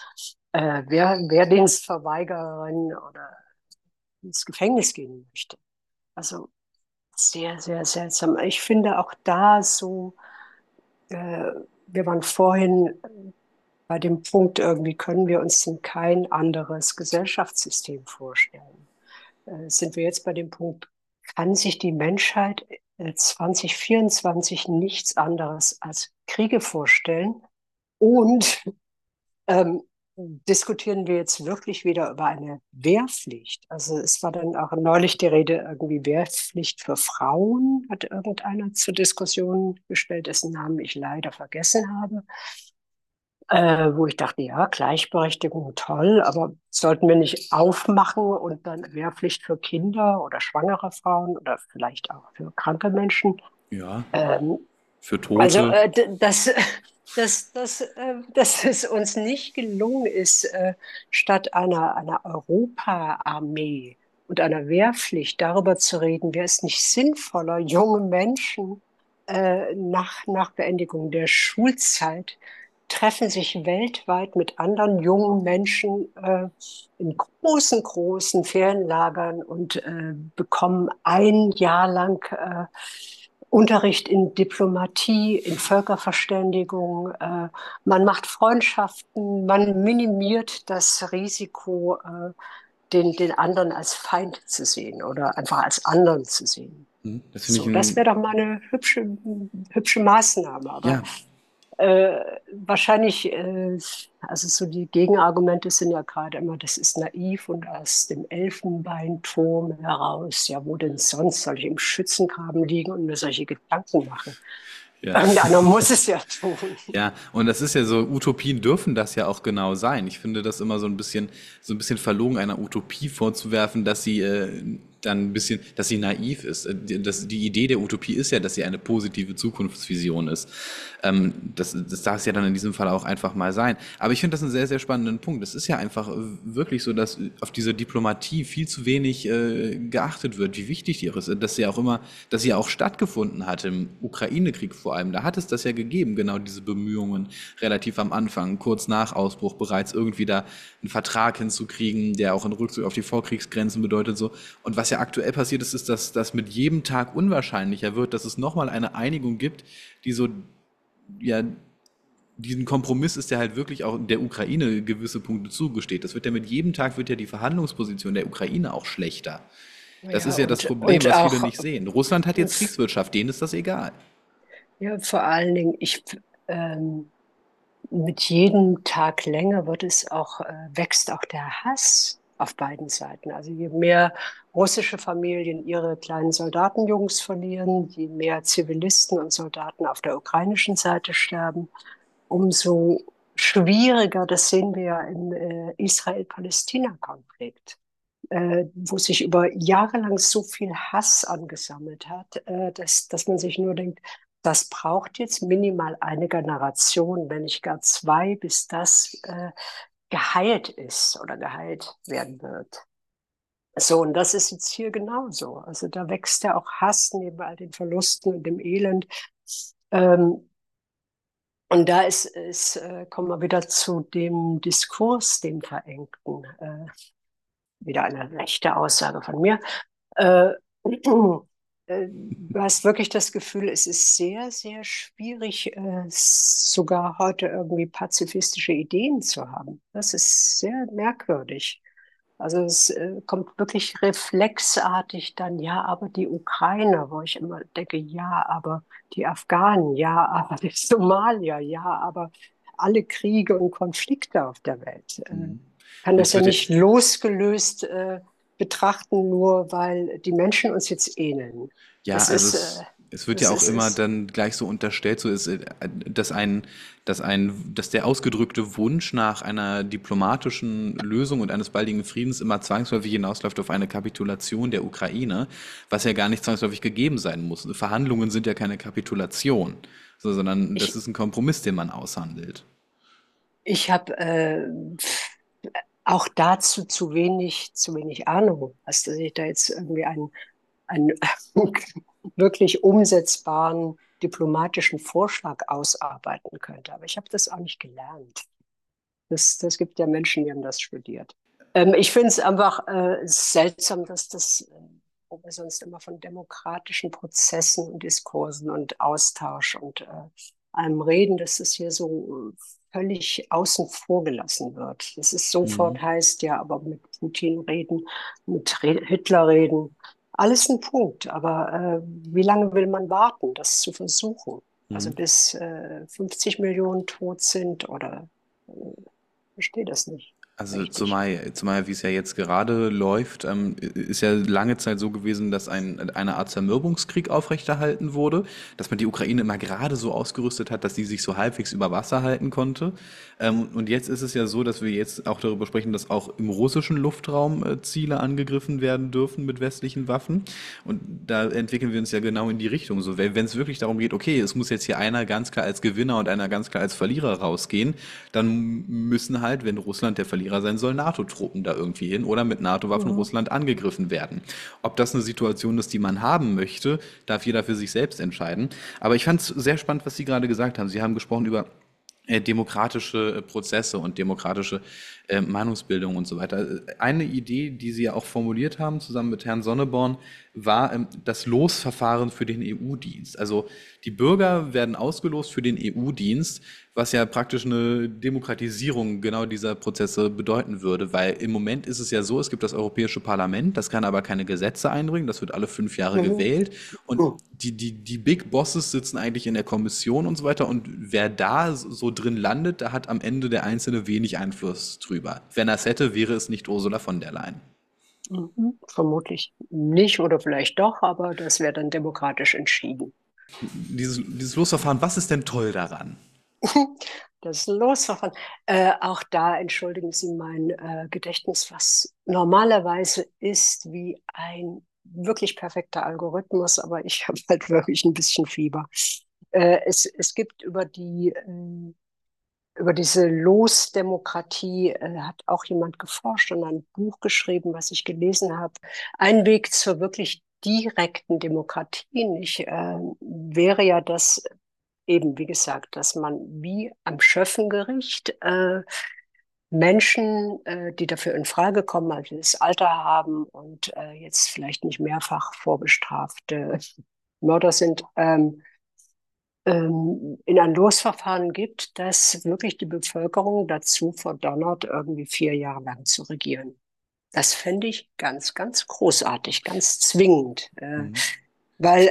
Wehrdienstverweigerin oder ins Gefängnis gehen möchte. Also sehr, sehr seltsam. Ich finde auch da so, äh, wir waren vorhin bei dem Punkt, irgendwie können wir uns denn kein anderes Gesellschaftssystem vorstellen. Sind wir jetzt bei dem Punkt, kann sich die Menschheit 2024 nichts anderes als Kriege vorstellen? Und ähm, diskutieren wir jetzt wirklich wieder über eine Wehrpflicht? Also es war dann auch neulich die Rede, irgendwie Wehrpflicht für Frauen, hat irgendeiner zur Diskussion gestellt, dessen Namen ich leider vergessen habe. Wo ich dachte, ja, Gleichberechtigung toll, aber sollten wir nicht aufmachen und dann Wehrpflicht für Kinder oder schwangere Frauen oder vielleicht auch für kranke Menschen? Ja, Ähm, für also, Tote. dass es uns nicht gelungen ist, statt einer Europa-Armee und einer Wehrpflicht darüber zu reden, wäre es nicht sinnvoller, junge Menschen nach Beendigung der Schulzeit treffen sich weltweit mit anderen jungen Menschen in großen, großen Ferienlagern und bekommen ein Jahr lang Unterricht in Diplomatie, in Völkerverständigung. Man macht Freundschaften, man minimiert das Risiko, den anderen als Feind zu sehen oder einfach als anderen zu sehen. Das finde ich So, das wäre doch mal eine hübsche Maßnahme. Aber ja, äh, wahrscheinlich, also so die Gegenargumente sind ja gerade immer, das ist naiv und aus dem Elfenbeinturm heraus, ja, wo denn sonst soll ich im Schützengraben liegen und mir solche Gedanken machen? Ja. Irgendeiner muss es ja tun. Ja, und das ist ja so, Utopien dürfen das ja auch genau sein. Ich finde das immer so ein bisschen verlogen, einer Utopie vorzuwerfen, dass sie dann ein bisschen, dass sie naiv ist. Die Idee der Utopie ist ja, dass sie eine positive Zukunftsvision ist. Das darf es ja dann in diesem Fall auch einfach mal sein. Aber ich finde das einen sehr, sehr spannenden Punkt. Es ist ja einfach wirklich so, dass auf diese Diplomatie viel zu wenig geachtet wird, wie wichtig die ist, dass sie ja auch stattgefunden hat im Ukraine-Krieg vor allem. Da hat es das ja gegeben, genau diese Bemühungen relativ am Anfang, kurz nach Ausbruch bereits irgendwie da einen Vertrag hinzukriegen, der auch einen Rückzug auf die Vorkriegsgrenzen bedeutet so. Und was ja aktuell passiert ist, ist, dass das mit jedem Tag unwahrscheinlicher wird, dass es nochmal eine Einigung gibt, die so, ja, diesen Kompromiss ist, der halt wirklich auch der Ukraine gewisse Punkte zugesteht. Das wird ja mit jedem Tag wird ja die Verhandlungsposition der Ukraine auch schlechter. Das Ja, ist ja das Problem, und was viele auch nicht sehen. Russland hat jetzt Kriegswirtschaft, denen ist das egal. ja, vor allen Dingen, ähm, mit jedem Tag länger wächst auch der Hass auf beiden Seiten. Also je mehr russische Familien ihre kleinen Soldatenjungs verlieren, je mehr Zivilisten und Soldaten auf der ukrainischen Seite sterben, umso schwieriger, das sehen wir ja im Israel-Palästina-Konflikt, wo sich über Jahre lang so viel Hass angesammelt hat, dass man sich nur denkt, das braucht jetzt minimal eine Generation, wenn nicht gar zwei, bis das geheilt ist oder geheilt werden wird. So, und das ist jetzt hier genauso. Also da wächst ja auch Hass neben all den Verlusten und dem Elend. Ähm, und kommen wir wieder zu dem Diskurs, dem Verengten. Wieder eine rechte Aussage von mir. Äh, du hast wirklich das Gefühl, es ist sehr, sehr schwierig, sogar heute irgendwie pazifistische Ideen zu haben. Das ist sehr merkwürdig. Also es kommt wirklich reflexartig dann, ja, aber die Ukrainer, wo ich immer denke, ja, aber die Afghanen, ja, aber die Somalier, ja, aber alle Kriege und Konflikte auf der Welt. Kann Und das es ja wird ja, nicht losgelöst betrachten, nur weil die Menschen uns jetzt ähneln. ja, Das also ist, es wird ja das auch ist, immer ist dann gleich so unterstellt, dass der ausgedrückte Wunsch nach einer diplomatischen Lösung und eines baldigen Friedens immer zwangsläufig hinausläuft auf eine Kapitulation der Ukraine, was ja gar nicht zwangsläufig gegeben sein muss. Verhandlungen sind ja keine Kapitulation, so, sondern das ich, ist ein Kompromiss, den man aushandelt. ich habe auch dazu zu wenig Ahnung, als dass ich da jetzt irgendwie einen wirklich umsetzbaren diplomatischen Vorschlag ausarbeiten könnte. Aber ich habe das auch nicht gelernt. Das gibt ja Menschen, die haben das studiert. Ich finde es einfach seltsam, wo wir sonst immer von demokratischen Prozessen und Diskursen und Austausch und allem reden, dass es hier so völlig außen vor gelassen wird. Dass es Mhm. sofort heißt, ja, aber mit Putin reden, Hitler reden, alles ein Punkt. Aber wie lange will man warten, das zu versuchen? Also Mhm. bis 50 Millionen tot sind oder verstehe das nicht Also richtig. zumal wie es ja jetzt gerade läuft, ist ja lange Zeit so gewesen, dass eine Art Zermürbungskrieg aufrechterhalten wurde, dass man die Ukraine immer gerade so ausgerüstet hat, dass sie sich so halbwegs über Wasser halten konnte. Und jetzt ist es ja so, dass wir jetzt auch darüber sprechen, dass auch im russischen Luftraum Ziele angegriffen werden dürfen mit westlichen Waffen. Und da entwickeln wir uns ja genau in die Richtung. So, wenn es wirklich darum geht, okay, es muss jetzt hier einer ganz klar als Gewinner und einer ganz klar als Verlierer rausgehen, dann müssen halt, wenn Russland der Verlierer sein soll, NATO-Truppen da irgendwie hin oder mit NATO-Waffen Mhm. Russland angegriffen werden. Ob das eine Situation ist, die man haben möchte, darf jeder für sich selbst entscheiden. Aber ich fand es sehr spannend, was Sie gerade gesagt haben. Sie haben gesprochen über demokratische Prozesse und demokratische Meinungsbildung und so weiter. Eine Idee, die Sie ja auch formuliert haben, zusammen mit Herrn Sonneborn, war das Losverfahren für den EU-Dienst. Also die Bürger werden ausgelost für den EU-Dienst, was ja praktisch eine Demokratisierung genau dieser Prozesse bedeuten würde, weil im Moment ist es ja so, es gibt das Europäische Parlament, das kann aber keine Gesetze einbringen, das wird alle 5 Jahre Mhm. gewählt und Mhm. die Big Bosses sitzen eigentlich in der Kommission und so weiter und wer da so drin landet, da hat am Ende der Einzelne wenig Einfluss drüber. Wenn er es hätte, wäre es nicht Ursula von der Leyen. Mhm. Vermutlich nicht oder vielleicht doch, aber das wäre dann demokratisch entschieden. Dieses Losverfahren, was ist denn toll daran? Das Losverfahren. Auch da entschuldigen Sie mein Gedächtnis, was normalerweise ist wie ein wirklich perfekter Algorithmus, aber ich habe halt wirklich ein bisschen Fieber. Es gibt über diese Losdemokratie hat auch jemand geforscht und ein Buch geschrieben, was ich gelesen habe. Ein Weg zur wirklich direkten Demokratie nicht, wäre ja das eben, wie gesagt, dass man wie am Schöffengericht Menschen, die dafür in Frage kommen, also das Alter haben und jetzt vielleicht nicht mehrfach vorbestrafte Mörder sind, in ein Losverfahren gibt, das wirklich die Bevölkerung dazu verdonnert, irgendwie 4 Jahre lang zu regieren. Das fände ich ganz, ganz großartig, ganz zwingend, Mhm. weil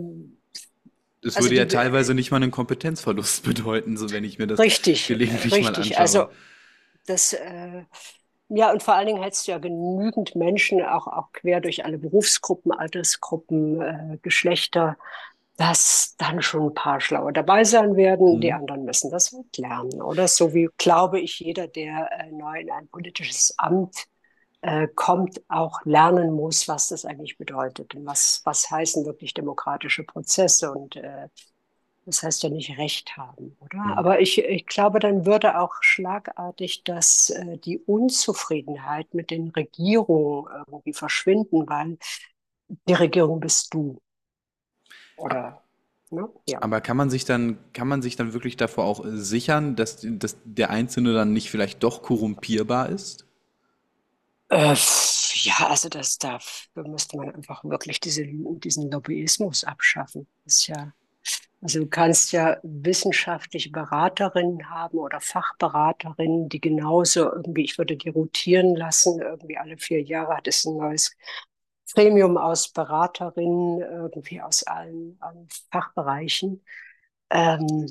Es also würde ja die teilweise nicht mal einen Kompetenzverlust bedeuten, so wenn ich mir das gelegentlich mal richtig, anschaue. also das ja, und vor allen Dingen hättest du ja genügend Menschen, auch quer durch alle Berufsgruppen, Altersgruppen, Geschlechter, dass dann schon ein paar Schlaue dabei sein werden. Die Mhm. anderen müssen das halt lernen, oder? So wie, glaube ich, jeder, der neu in ein politisches Amt kommt, auch lernen muss, was das eigentlich bedeutet und was heißen wirklich demokratische Prozesse und das heißt ja nicht Recht haben, oder? Mhm. Aber ich glaube, dann würde auch schlagartig die Unzufriedenheit mit den Regierungen irgendwie verschwinden, weil die Regierung bist du, oder? Ne? Ja. Aber kann man sich dann wirklich davor auch sichern, dass der Einzelne dann nicht vielleicht doch korrumpierbar ist? Äh, ja, also dafür müsste man einfach wirklich diesen Lobbyismus abschaffen. Das ist ja, also du kannst ja wissenschaftliche Beraterinnen haben oder Fachberaterinnen, die genauso irgendwie, ich würde die rotieren lassen, irgendwie alle 4 Jahre hat es ein neues Gremium aus Beraterinnen, irgendwie aus allen Fachbereichen. Ähm,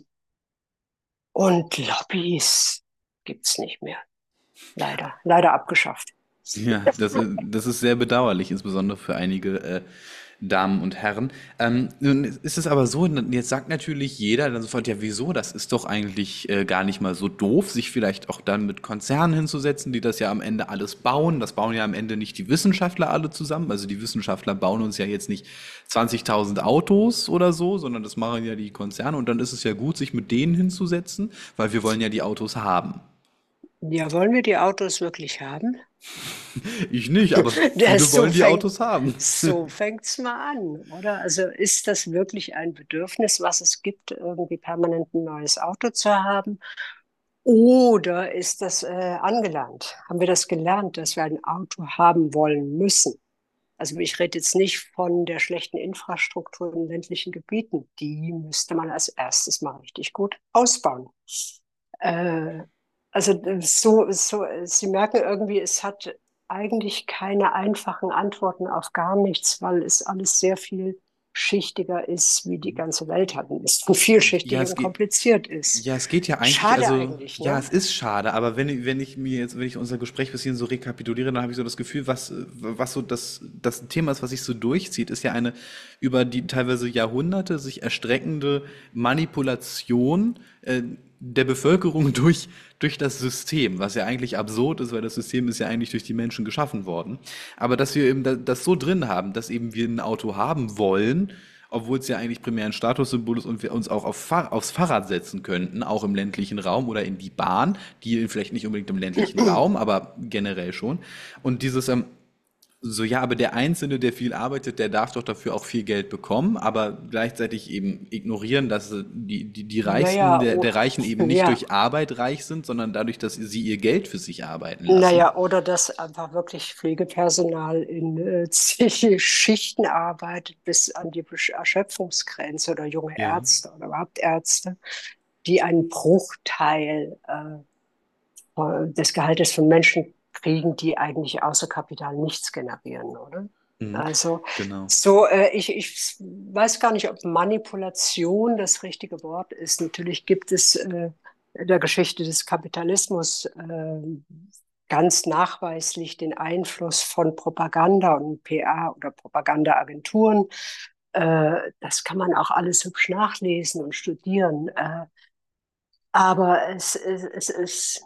und Lobbys gibt's nicht mehr. Leider, leider abgeschafft. Ja, das ist sehr bedauerlich, insbesondere für einige Damen und Herren. Nun ist es aber so, jetzt sagt natürlich jeder dann sofort, ja, wieso? Das ist doch eigentlich gar nicht mal so doof, sich vielleicht auch dann mit Konzernen hinzusetzen, die das ja am Ende alles bauen. Das bauen ja am Ende nicht die Wissenschaftler alle zusammen. Also die Wissenschaftler bauen uns ja jetzt nicht 20.000 Autos oder so, sondern das machen ja die Konzerne. Und dann ist es ja gut, sich mit denen hinzusetzen, weil wir wollen ja die Autos haben. Ja, wollen wir die Autos wirklich haben? Ich nicht, aber viele Das, wollen die Autos haben. so fängt's mal an, oder? Also ist das wirklich ein Bedürfnis, was es gibt, irgendwie permanent ein neues Auto zu haben? Oder ist das angelernt? Haben wir das gelernt, dass wir ein Auto haben wollen müssen? Also ich rede jetzt nicht von der schlechten Infrastruktur in ländlichen Gebieten. Die müsste man als erstes mal richtig gut ausbauen. Äh, Sie merken irgendwie, es hat eigentlich keine einfachen Antworten auf gar nichts, weil es alles sehr viel schichtiger ist, wie die ganze Welt hat und ist und Ja, vielschichtig und kompliziert ist. es geht ja eigentlich, Schade also, eigentlich, ja, ne? es ist schade, aber wenn ich unser Gespräch ein bisschen so rekapituliere, dann habe ich so das Gefühl, was so das Thema ist, was sich so durchzieht, ist ja eine über die teilweise Jahrhunderte sich erstreckende Manipulation, der Bevölkerung durch das System, was ja eigentlich absurd ist, weil das System ist ja eigentlich durch die Menschen geschaffen worden. Aber dass wir eben das so drin haben, dass eben wir ein Auto haben wollen, obwohl es ja eigentlich primär ein Statussymbol ist und wir uns auch aufs Fahrrad setzen könnten, auch im ländlichen Raum oder in die Bahn, die vielleicht nicht unbedingt im ländlichen Raum, aber generell schon. Und so, ja, aber der Einzelne, der viel arbeitet, der darf doch dafür auch viel Geld bekommen, aber gleichzeitig eben ignorieren, dass die Reichsten Naja, oh, der Reichen eben nicht ja. durch Arbeit reich sind, sondern dadurch, dass sie ihr Geld für sich arbeiten lassen. Naja, oder dass einfach wirklich Pflegepersonal in zig Schichten arbeitet bis an die Erschöpfungsgrenze oder junge Ja. Ärzte oder überhaupt Ärzte, die einen Bruchteil des Gehaltes von Menschen kriegen, die eigentlich außer Kapital nichts generieren, oder? Mhm. Also Genau. so, ich weiß gar nicht, ob Manipulation das richtige Wort ist. Natürlich gibt es in der Geschichte des Kapitalismus ganz nachweislich den Einfluss von Propaganda und PR oder Propagandaagenturen. Das kann man auch alles hübsch nachlesen und studieren. Aber es ist,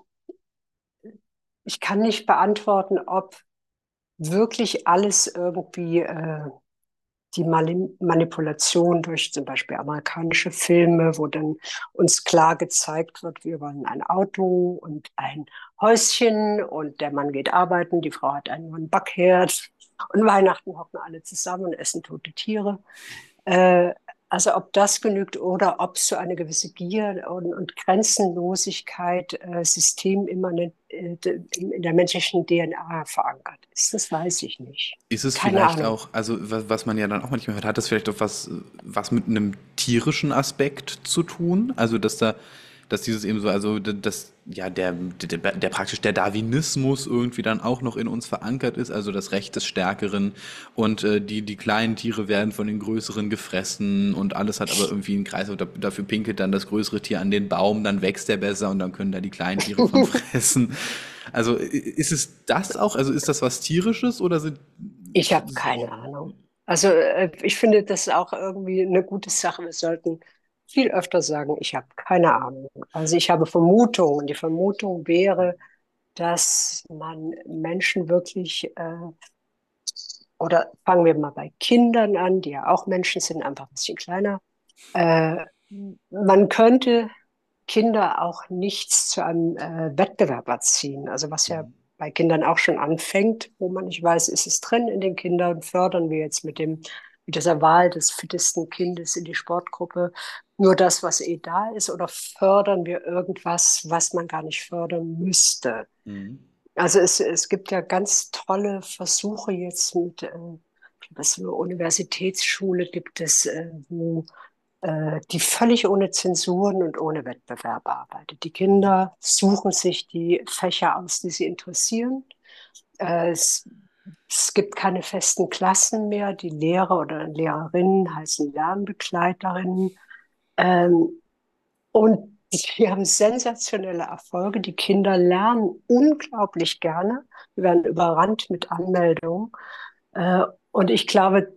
ich kann nicht beantworten, ob wirklich alles irgendwie die Manipulation durch zum Beispiel amerikanische Filme, wo dann uns klar gezeigt wird, wir wollen ein Auto und ein Häuschen und der Mann geht arbeiten, die Frau hat einen neuen Backherd und Weihnachten hocken alle zusammen und essen tote Tiere. Äh, also ob das genügt oder ob so eine gewisse Gier und Grenzenlosigkeit systemimmanent in der menschlichen DNA verankert ist, das weiß ich nicht. Ist es Keine vielleicht Ahnung. auch, also was man ja dann auch manchmal hört, hat das vielleicht auch was mit einem tierischen Aspekt zu tun? Also dass dieses eben so, also dass ja der praktisch der Darwinismus irgendwie dann auch noch in uns verankert ist, also das Recht des Stärkeren und die kleinen Tiere werden von den größeren gefressen und alles hat aber irgendwie einen Kreis, und dafür pinkelt dann das größere Tier an den Baum, dann wächst der besser und dann können da die kleinen Tiere von fressen. Also ist es das auch? Also ist das was Tierisches oder sind Ich habe keine Ahnung. Also ich finde, das ist auch irgendwie eine gute Sache. Wir sollten viel öfter sagen, ich habe keine Ahnung. Also ich habe Vermutungen. Die Vermutung wäre, dass man Menschen wirklich, oder fangen wir mal bei Kindern an, die ja auch Menschen sind, einfach ein bisschen kleiner. Äh, Man könnte Kinder auch nichts zu einem Wettbewerb erziehen. Also was ja bei Kindern auch schon anfängt, wo man nicht weiß, ist es drin in den Kindern, fördern wir jetzt mit dieser Wahl des fittesten Kindes in die Sportgruppe nur das, was eh da ist, oder fördern wir irgendwas, was man gar nicht fördern müsste? Mhm. Also es gibt ja ganz tolle Versuche jetzt mit, was eine Universitätsschule gibt es, wo die völlig ohne Zensuren und ohne Wettbewerb arbeitet. Die Kinder suchen sich die Fächer aus, die sie interessieren. Äh, es, Es gibt keine festen Klassen mehr. Die Lehrer oder Lehrerinnen heißen Lernbegleiterinnen. Ähm, und die haben sensationelle Erfolge. Die Kinder lernen unglaublich gerne. Wir werden überrannt mit Anmeldungen. Und ich glaube,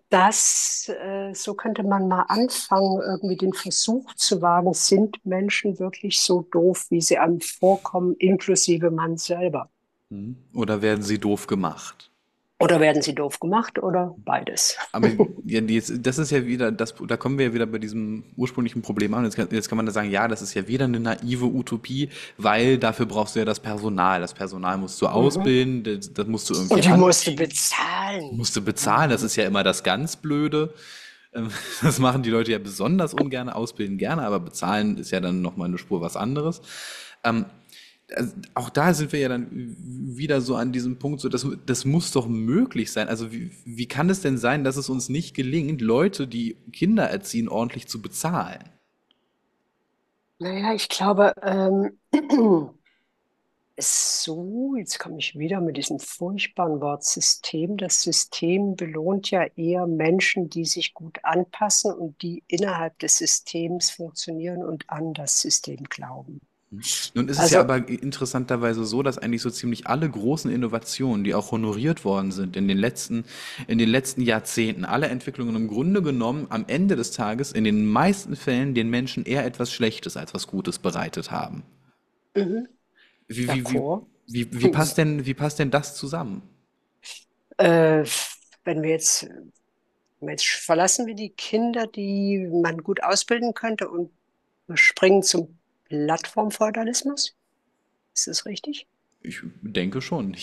so könnte man mal anfangen, irgendwie den Versuch zu wagen, sind Menschen wirklich so doof, wie sie einem vorkommen, inklusive man selber? Mhm. Oder werden sie doof gemacht? Oder werden sie doof gemacht oder beides? Aber ja, das ist ja wieder, da kommen wir ja wieder bei diesem ursprünglichen Problem an. Jetzt kann man da sagen, ja, das ist ja wieder eine naive Utopie, weil dafür brauchst du ja das Personal. Das Personal musst du Mhm. ausbilden, das musst du irgendwie Und die musst du anziehen, bezahlen. musst du bezahlen. Das Mhm. ist ja immer das ganz Blöde. Das machen die Leute ja besonders ungern, ausbilden gerne, aber bezahlen ist ja dann nochmal eine Spur was anderes. Ähm, also auch da sind wir ja dann wieder so an diesem Punkt, so das muss doch möglich sein. Also wie kann es denn sein, dass es uns nicht gelingt, Leute, die Kinder erziehen, ordentlich zu bezahlen? Naja, ich glaube, jetzt komme ich wieder mit diesem furchtbaren Wort System. Das System belohnt ja eher Menschen, die sich gut anpassen und die innerhalb des Systems funktionieren und an das System glauben. Nun ist es ja Also, aber interessanterweise so, dass eigentlich so ziemlich alle großen Innovationen, die auch honoriert worden sind in den letzten Jahrzehnten, alle Entwicklungen im Grunde genommen am Ende des Tages in den meisten Fällen den Menschen eher etwas Schlechtes als was Gutes bereitet haben. mhm, Wie, wie, wie, d'accord. wie passt denn das zusammen? Äh, wenn wir jetzt, verlassen wir die Kinder, die man gut ausbilden könnte und springen zum Plattformfeudalismus. Ist das richtig? Ich denke schon.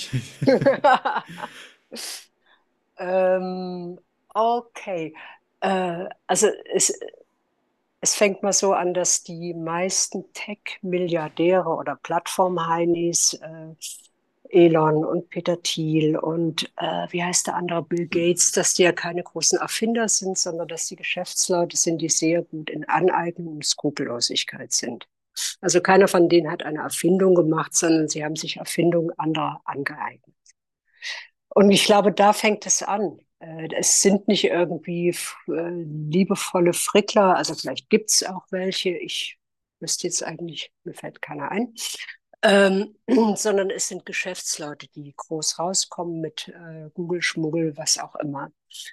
Okay. Also es fängt mal so an, dass die meisten Tech-Milliardäre oder Plattform-Heinis, Elon und Peter Thiel und wie heißt der andere, Bill Gates, dass die ja keine großen Erfinder sind, sondern dass die Geschäftsleute sind, die sehr gut in Aneignung und Skrupellosigkeit sind. Also keiner von denen hat eine Erfindung gemacht, sondern sie haben sich Erfindungen anderer angeeignet. Und ich glaube, da fängt es an. Es sind nicht irgendwie liebevolle Frickler, also vielleicht gibt es auch welche, ich wüsste jetzt eigentlich, mir fällt keiner ein, sondern es sind Geschäftsleute, die groß rauskommen mit Google, Schmuggel, was auch immer.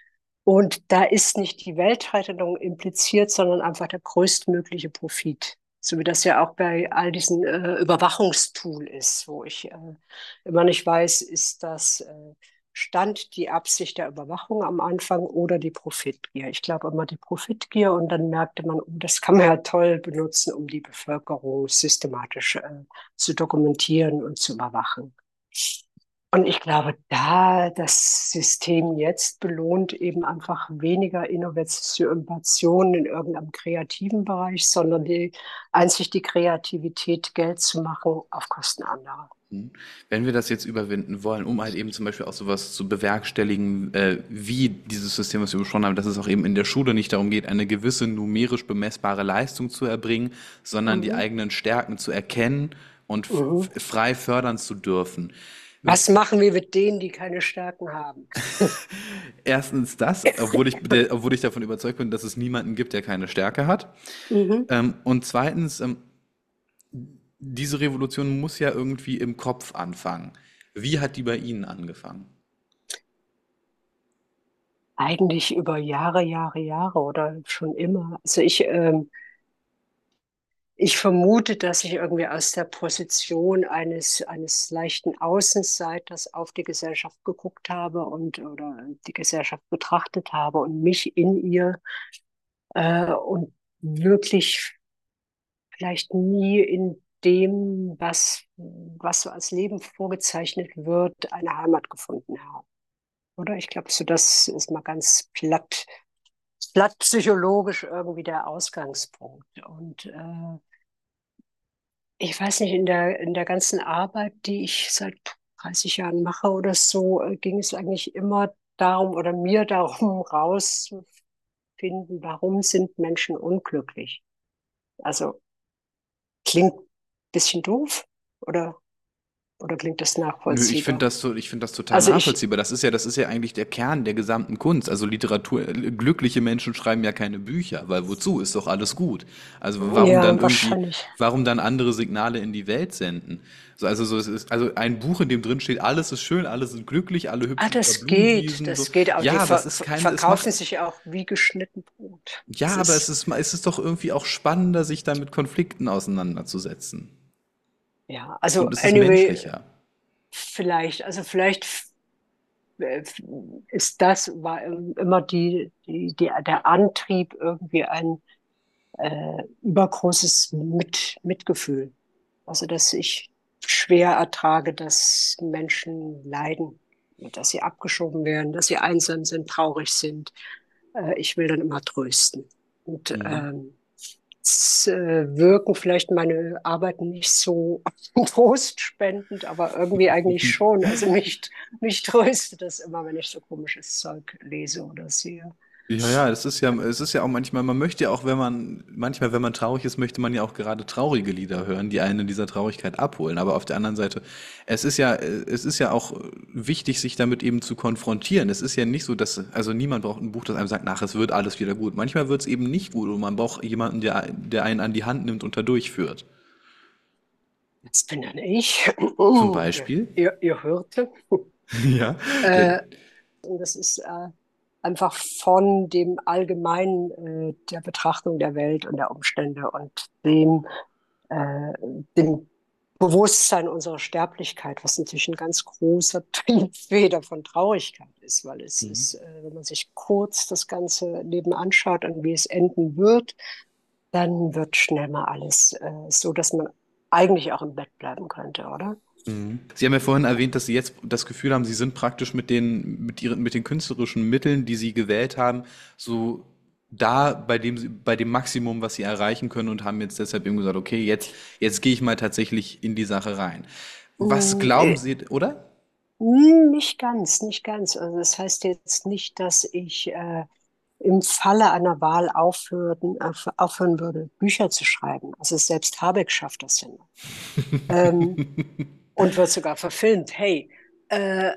Und da ist nicht die Weltrettung impliziert, sondern einfach der größtmögliche Profit. So wie das ja auch bei all diesen Überwachungstool ist, wo ich immer nicht weiß, ist das stand die Absicht der Überwachung am Anfang oder die Profitgier. Ich glaube immer die Profitgier und dann merkte man, oh, das kann man ja toll benutzen, um die Bevölkerung systematisch zu dokumentieren und zu überwachen. Und ich glaube, da das System jetzt belohnt eben einfach weniger Innovation in irgendeinem kreativen Bereich, sondern einzig die Kreativität, Geld zu machen auf Kosten anderer. Wenn wir das jetzt überwinden wollen, um halt eben zum Beispiel auch sowas zu bewerkstelligen, wie dieses System, was wir besprochen haben, dass es auch eben in der Schule nicht darum geht, eine gewisse numerisch bemessbare Leistung zu erbringen, sondern die Mhm. eigenen Stärken zu erkennen und Mhm. frei fördern zu dürfen. Was machen wir mit denen, die keine Stärken haben? Erstens das, obwohl ich davon überzeugt bin, dass es niemanden gibt, der keine Stärke hat. Mhm. Und zweitens, diese Revolution muss ja irgendwie im Kopf anfangen. Wie hat die bei Ihnen angefangen? Eigentlich über Jahre oder schon immer. Also ich vermute, dass ich irgendwie aus der Position eines leichten Außenseiters auf die Gesellschaft geguckt habe oder die Gesellschaft betrachtet habe und mich in ihr und wirklich vielleicht nie in dem, was so als Leben vorgezeichnet wird, eine Heimat gefunden habe. Oder ich glaube, so das ist mal ganz platt psychologisch irgendwie der Ausgangspunkt. Und ich weiß nicht, in der ganzen Arbeit, die ich seit 30 Jahren mache oder so, ging es eigentlich immer darum oder mir darum, rauszufinden, warum sind Menschen unglücklich? Also klingt ein bisschen doof oder, oder klingt das Nö, nachvollziehbar? ich finde das total Also nachvollziehbar. Das ist ja eigentlich der Kern der gesamten Kunst. Also Literatur, glückliche Menschen schreiben ja keine Bücher, weil wozu? Ist doch alles gut. Also ja, wahrscheinlich. warum dann andere Signale in die Welt senden? Es ist, also ein Buch, in dem drin steht, alles ist schön, alle sind glücklich, alle hüpfen über Blumenwiesen, so. Das geht auch. Ja, aber es ist keine, es macht, Verkaufen sich auch wie geschnitten Brot. ja, aber es ist doch irgendwie auch spannender, sich da mit Konflikten auseinanderzusetzen. ja, also Und es ist anyway, menschlicher. vielleicht äh, war immer der Antrieb irgendwie ein übergroßes Mitgefühl. Also, dass ich schwer ertrage, dass Menschen leiden, dass sie abgeschoben werden, dass sie einsam sind, traurig sind. Ich will dann immer trösten. Und Mhm. wirken vielleicht meine Arbeiten nicht so trostspendend, aber irgendwie eigentlich schon. Also mich tröstet das immer, wenn ich so komisches Zeug lese oder sehe. Ja, ja, es ist ja auch manchmal, man möchte ja auch, manchmal, wenn man traurig ist, möchte man ja auch gerade traurige Lieder hören, die einen in dieser Traurigkeit abholen. Aber auf der anderen Seite, es ist ja auch wichtig, sich damit eben zu konfrontieren. Es ist ja nicht so, also niemand braucht ein Buch, das einem sagt, nach, es wird alles wieder gut. Manchmal wird es eben nicht gut und man braucht jemanden, der einen an die Hand nimmt und da durchführt. Das bin dann ich. Zum Beispiel, Ihr hörte. ja, der, Äh, und das ist einfach von dem Allgemeinen der Betrachtung der Welt und der Umstände und äh, dem Bewusstsein unserer Sterblichkeit, was natürlich ein ganz großer Triebfeder von Traurigkeit ist, weil es Mhm. ist, wenn man sich kurz das ganze Leben anschaut und wie es enden wird, dann wird schnell mal alles so, dass man eigentlich auch im Bett bleiben könnte, oder? Mhm. Sie haben ja vorhin erwähnt, dass Sie jetzt das Gefühl haben, Sie sind praktisch mit den künstlerischen Mitteln, die Sie gewählt haben, so da bei dem Maximum, was Sie erreichen können und haben jetzt deshalb eben gesagt, okay, jetzt gehe ich mal tatsächlich in die Sache rein. Was Mm, glauben Sie, oder? Nicht ganz, nicht ganz. Also das heißt jetzt nicht, dass ich im Falle einer Wahl aufhören würde, Bücher zu schreiben. Also selbst Habeck schafft das ja noch. Ähm, und wird sogar verfilmt. Hey, äh,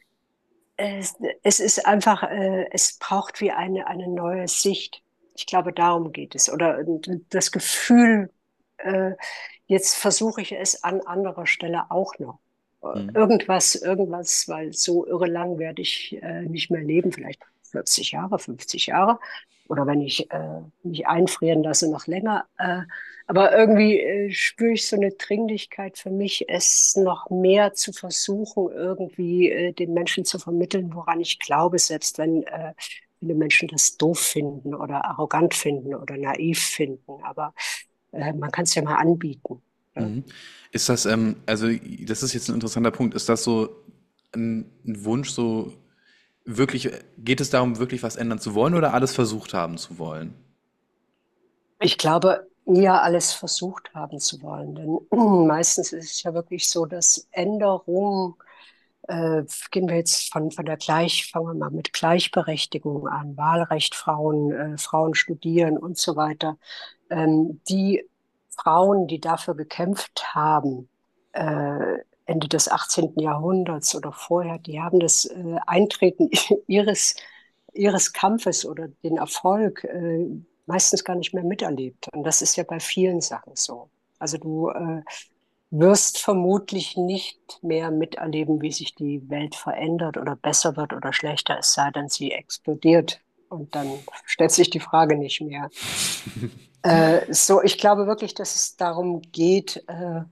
es ist einfach, es braucht wie eine neue Sicht. Ich glaube, darum geht es. Oder das Gefühl, äh, jetzt versuche ich es an anderer Stelle auch noch. Mhm. Irgendwas, weil so irre lang werde ich nicht mehr leben. Vielleicht 40 Jahre, 50 Jahre. Oder wenn ich mich einfrieren lasse, noch länger. Aber irgendwie spüre ich so eine Dringlichkeit für mich, es noch mehr zu versuchen, irgendwie den Menschen zu vermitteln, woran ich glaube, selbst wenn viele Menschen das doof finden oder arrogant finden oder naiv finden. Aber man kann es ja mal anbieten. Ja? Mhm. Ist das, also das ist jetzt ein interessanter Punkt, ist das so ein Wunsch, so wirklich, geht es darum, wirklich was ändern zu wollen oder alles versucht haben zu wollen? Ich glaube, eher alles versucht haben zu wollen. Denn meistens ist es ja wirklich so, dass Änderungen, gehen wir jetzt von der fangen wir mal mit Gleichberechtigung an, Wahlrecht Frauen, Frauen studieren und so weiter. Die Frauen, die dafür gekämpft haben, Ende des 18. Jahrhunderts oder vorher, die haben das Eintreten ihres Kampfes oder den Erfolg meistens gar nicht mehr miterlebt. Und das ist ja bei vielen Sachen so. Also du wirst vermutlich nicht mehr miterleben, wie sich die Welt verändert oder besser wird oder schlechter, es sei denn, sie explodiert. Und dann stellt sich die Frage nicht mehr. Ich glaube wirklich, dass es darum geht,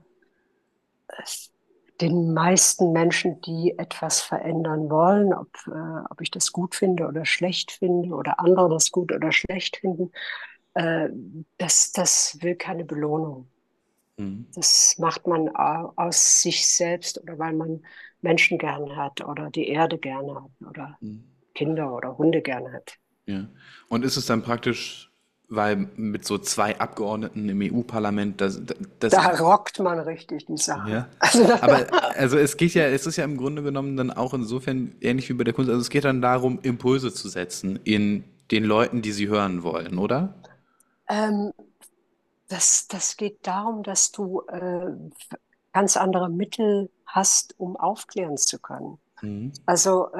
den meisten Menschen, die etwas verändern wollen, ob ich das gut finde oder schlecht finde oder andere das gut oder schlecht finden, äh, das will keine Belohnung. Mhm. Das macht man aus sich selbst oder weil man Menschen gern hat oder die Erde gerne hat oder Mhm. Kinder oder Hunde gerne hat. Ja. Und ist es dann praktisch, weil mit so zwei Abgeordneten im EU-Parlament, das Da rockt man richtig die Sache. ja. Aber also es ist ja im Grunde genommen dann auch insofern ähnlich wie bei der Kunst, also es geht dann darum, Impulse zu setzen in den Leuten, die sie hören wollen, oder? ähm, das geht darum, dass du ganz andere Mittel hast, um aufklären zu können. Mhm. Also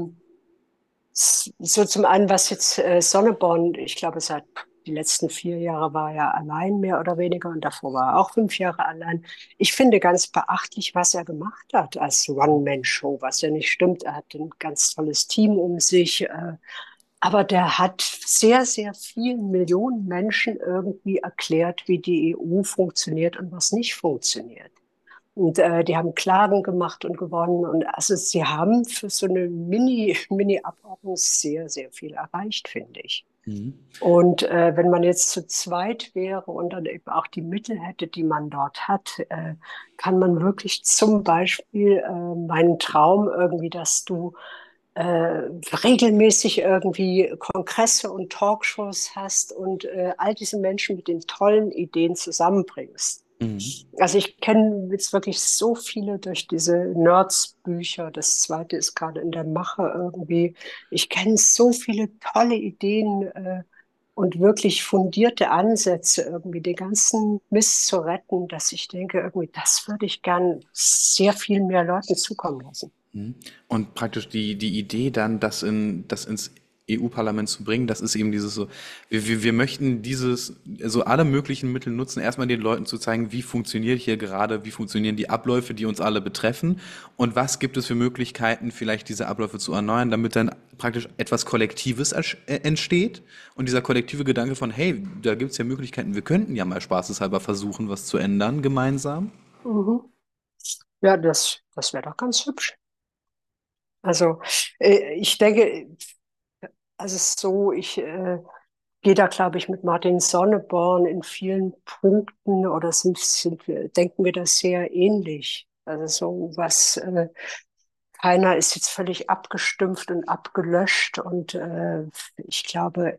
so zum einen, was jetzt Sonneborn, ich glaube, seit die letzten 4 Jahre war er allein, mehr oder weniger, und davor war er auch 5 Jahre allein. Ich finde ganz beachtlich, was er gemacht hat als One-Man-Show, was ja nicht stimmt. Er hat ein ganz tolles Team um sich, aber der hat sehr, sehr vielen Millionen Menschen irgendwie erklärt, wie die EU funktioniert und was nicht funktioniert. Und die haben Klagen gemacht und gewonnen. Und also sie haben für so eine Mini-Abordnung sehr, sehr viel erreicht, finde ich. Mhm. Und wenn man jetzt zu zweit wäre und dann eben auch die Mittel hätte, die man dort hat, kann man wirklich zum Beispiel meinen Traum irgendwie, dass du regelmäßig irgendwie Kongresse und Talkshows hast und all diese Menschen mit den tollen Ideen zusammenbringst. Mhm. Also ich kenne jetzt wirklich so viele durch diese Nerds-Bücher. Das zweite ist gerade in der Mache irgendwie. Ich kenne so viele tolle Ideen und wirklich fundierte Ansätze, irgendwie den ganzen Mist zu retten, dass ich denke, irgendwie, das würde ich gern sehr viel mehr Leuten zukommen lassen. Mhm. Und praktisch die Idee dann, das ins EU-Parlament zu bringen, das ist eben dieses so, wir möchten so alle möglichen Mittel nutzen, erstmal den Leuten zu zeigen, wie funktioniert hier gerade, wie funktionieren die Abläufe, die uns alle betreffen und was gibt es für Möglichkeiten, vielleicht diese Abläufe zu erneuern, damit dann praktisch etwas Kollektives entsteht und dieser kollektive Gedanke von, hey, da gibt es ja Möglichkeiten, wir könnten ja mal spaßeshalber versuchen, was zu ändern gemeinsam. Mhm. Ja, das wäre doch ganz hübsch. Also ich denke, also ich gehe da, glaube ich, mit Martin Sonneborn in vielen Punkten oder denken wir das sehr ähnlich. Also so was, keiner ist jetzt völlig abgestumpft und abgelöscht und ich glaube,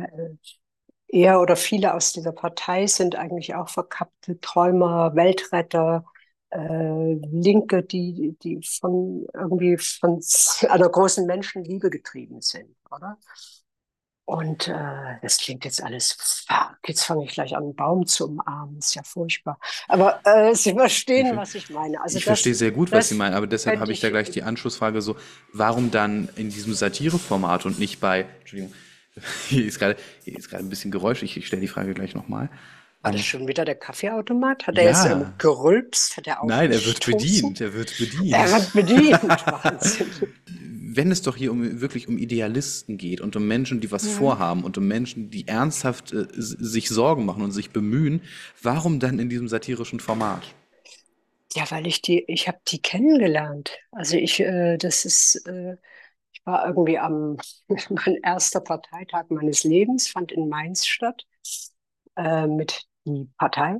er oder viele aus dieser Partei sind eigentlich auch verkappte Träumer, Weltretter, Linke, die von irgendwie von einer großen Menschenliebe getrieben sind, oder? Und das klingt jetzt alles, fuck, jetzt fange ich gleich an, einen Baum zu umarmen, ist ja furchtbar. Aber Sie Ich, verstehen, was ich meine. Also ich verstehe sehr gut, was Sie das meinen, aber deshalb fände habe ich da ich, gleich die Anschlussfrage so, warum dann in diesem Satireformat und nicht bei, Entschuldigung, hier ist gerade ein bisschen Geräusch, ich stelle die Frage gleich nochmal. war das schon wieder der Kaffeeautomat? Hat er jetzt Ja, gerülpst? Hat er nein, er wird aufgestoßen? bedient, er wird bedient. Er wird bedient. Wahnsinn. wenn es doch hier wirklich um Idealisten geht und um Menschen, die was vorhaben und um Menschen, die ernsthaft sich Sorgen machen und sich bemühen, warum dann in diesem satirischen Format? Ja, weil ich habe die kennengelernt. Also ich war irgendwie mein erster Parteitag meines Lebens fand in Mainz statt, mit die Partei.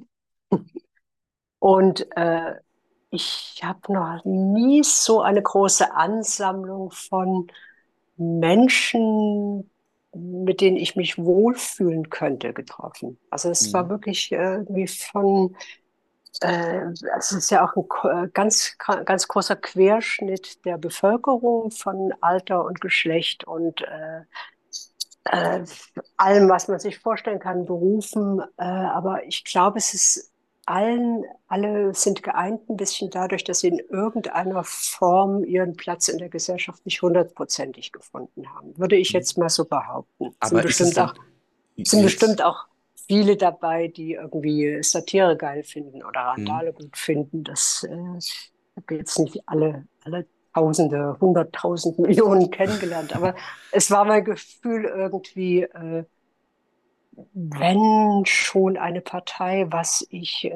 Und ich habe noch nie so eine große Ansammlung von Menschen, mit denen ich mich wohlfühlen könnte, getroffen. Also es war wirklich irgendwie es ist ja auch ein ganz großer Querschnitt der Bevölkerung von Alter und Geschlecht und äh, allem, was man sich vorstellen kann, Berufen. Aber ich glaube, es ist alle sind geeint ein bisschen dadurch, dass sie in irgendeiner Form ihren Platz in der Gesellschaft nicht hundertprozentig gefunden haben. Würde ich jetzt mal so behaupten. Aber ist es dann Sind jetzt? bestimmt auch viele dabei, die irgendwie Satire geil finden oder Randale gut finden. Ich habe jetzt nicht alle Tausende, 100.000 Millionen kennengelernt, aber es war mein Gefühl irgendwie, wenn schon eine Partei, was ich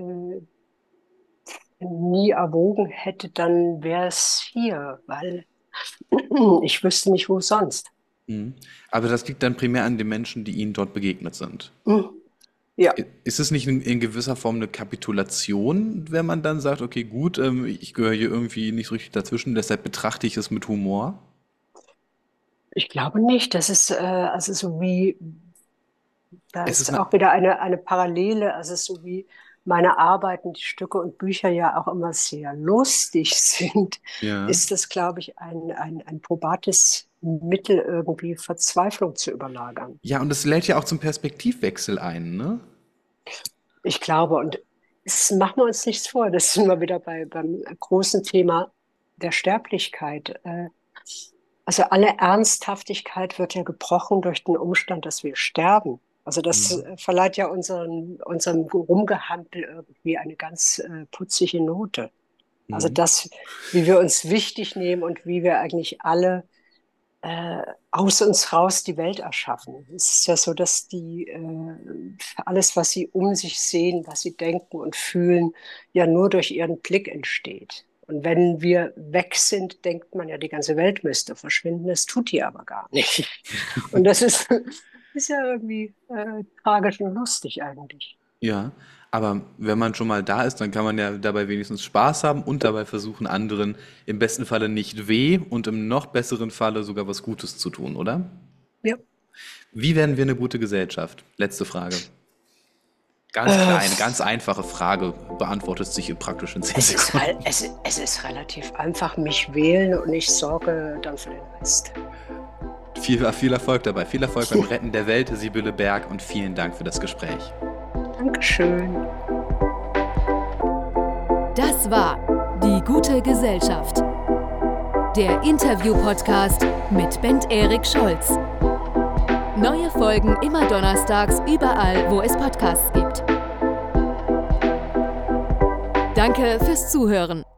nie erwogen hätte, dann wäre es hier, weil ich wüsste nicht, wo sonst. Aber das liegt dann primär an den Menschen, die Ihnen dort begegnet sind. Ja. Ist es nicht in gewisser Form eine Kapitulation, wenn man dann sagt, okay, gut, ich gehöre hier irgendwie nicht so richtig dazwischen, deshalb betrachte ich es mit Humor? Ich glaube nicht. Das ist also so wie, da Es ist ist auch wieder eine Parallele, also so wie meine Arbeiten, die Stücke und Bücher ja auch immer sehr lustig sind, ja. ist das, glaube ich, ein probates Mittel, irgendwie Verzweiflung zu überlagern. Ja, und es lädt ja auch zum Perspektivwechsel ein, ne? Ich glaube, und es machen wir uns nichts vor, das sind wir wieder beim großen Thema der Sterblichkeit. Also alle Ernsthaftigkeit wird ja gebrochen durch den Umstand, dass wir sterben. Also das verleiht ja unserem Rumgehampel irgendwie eine ganz putzige Note. Also das, wie wir uns wichtig nehmen und wie wir eigentlich alle aus uns raus die Welt erschaffen. Es ist ja so, dass alles, was sie um sich sehen, was sie denken und fühlen, ja nur durch ihren Blick entsteht. Und wenn wir weg sind, denkt man ja, die ganze Welt müsste verschwinden. Das tut die aber gar nicht. Und das ist ja irgendwie tragisch und lustig eigentlich. Ja, aber wenn man schon mal da ist, dann kann man ja dabei wenigstens Spaß haben und dabei versuchen, anderen im besten Falle nicht weh und im noch besseren Falle sogar was Gutes zu tun, oder? Ja. Wie werden wir eine gute Gesellschaft? Letzte Frage. Ganz kleine, ganz einfache Frage, beantwortet sich praktisch in 10 Sekunden. Es ist relativ einfach, mich wählen und ich sorge dann für den Rest. Viel Erfolg dabei, viel Erfolg beim Retten der Welt, Sibylle Berg, und vielen Dank für das Gespräch. Dankeschön. Das war Die gute Gesellschaft. Der Interview-Podcast mit Bent-Erik Scholz. Neue Folgen immer donnerstags überall, wo es Podcasts gibt. Danke fürs Zuhören.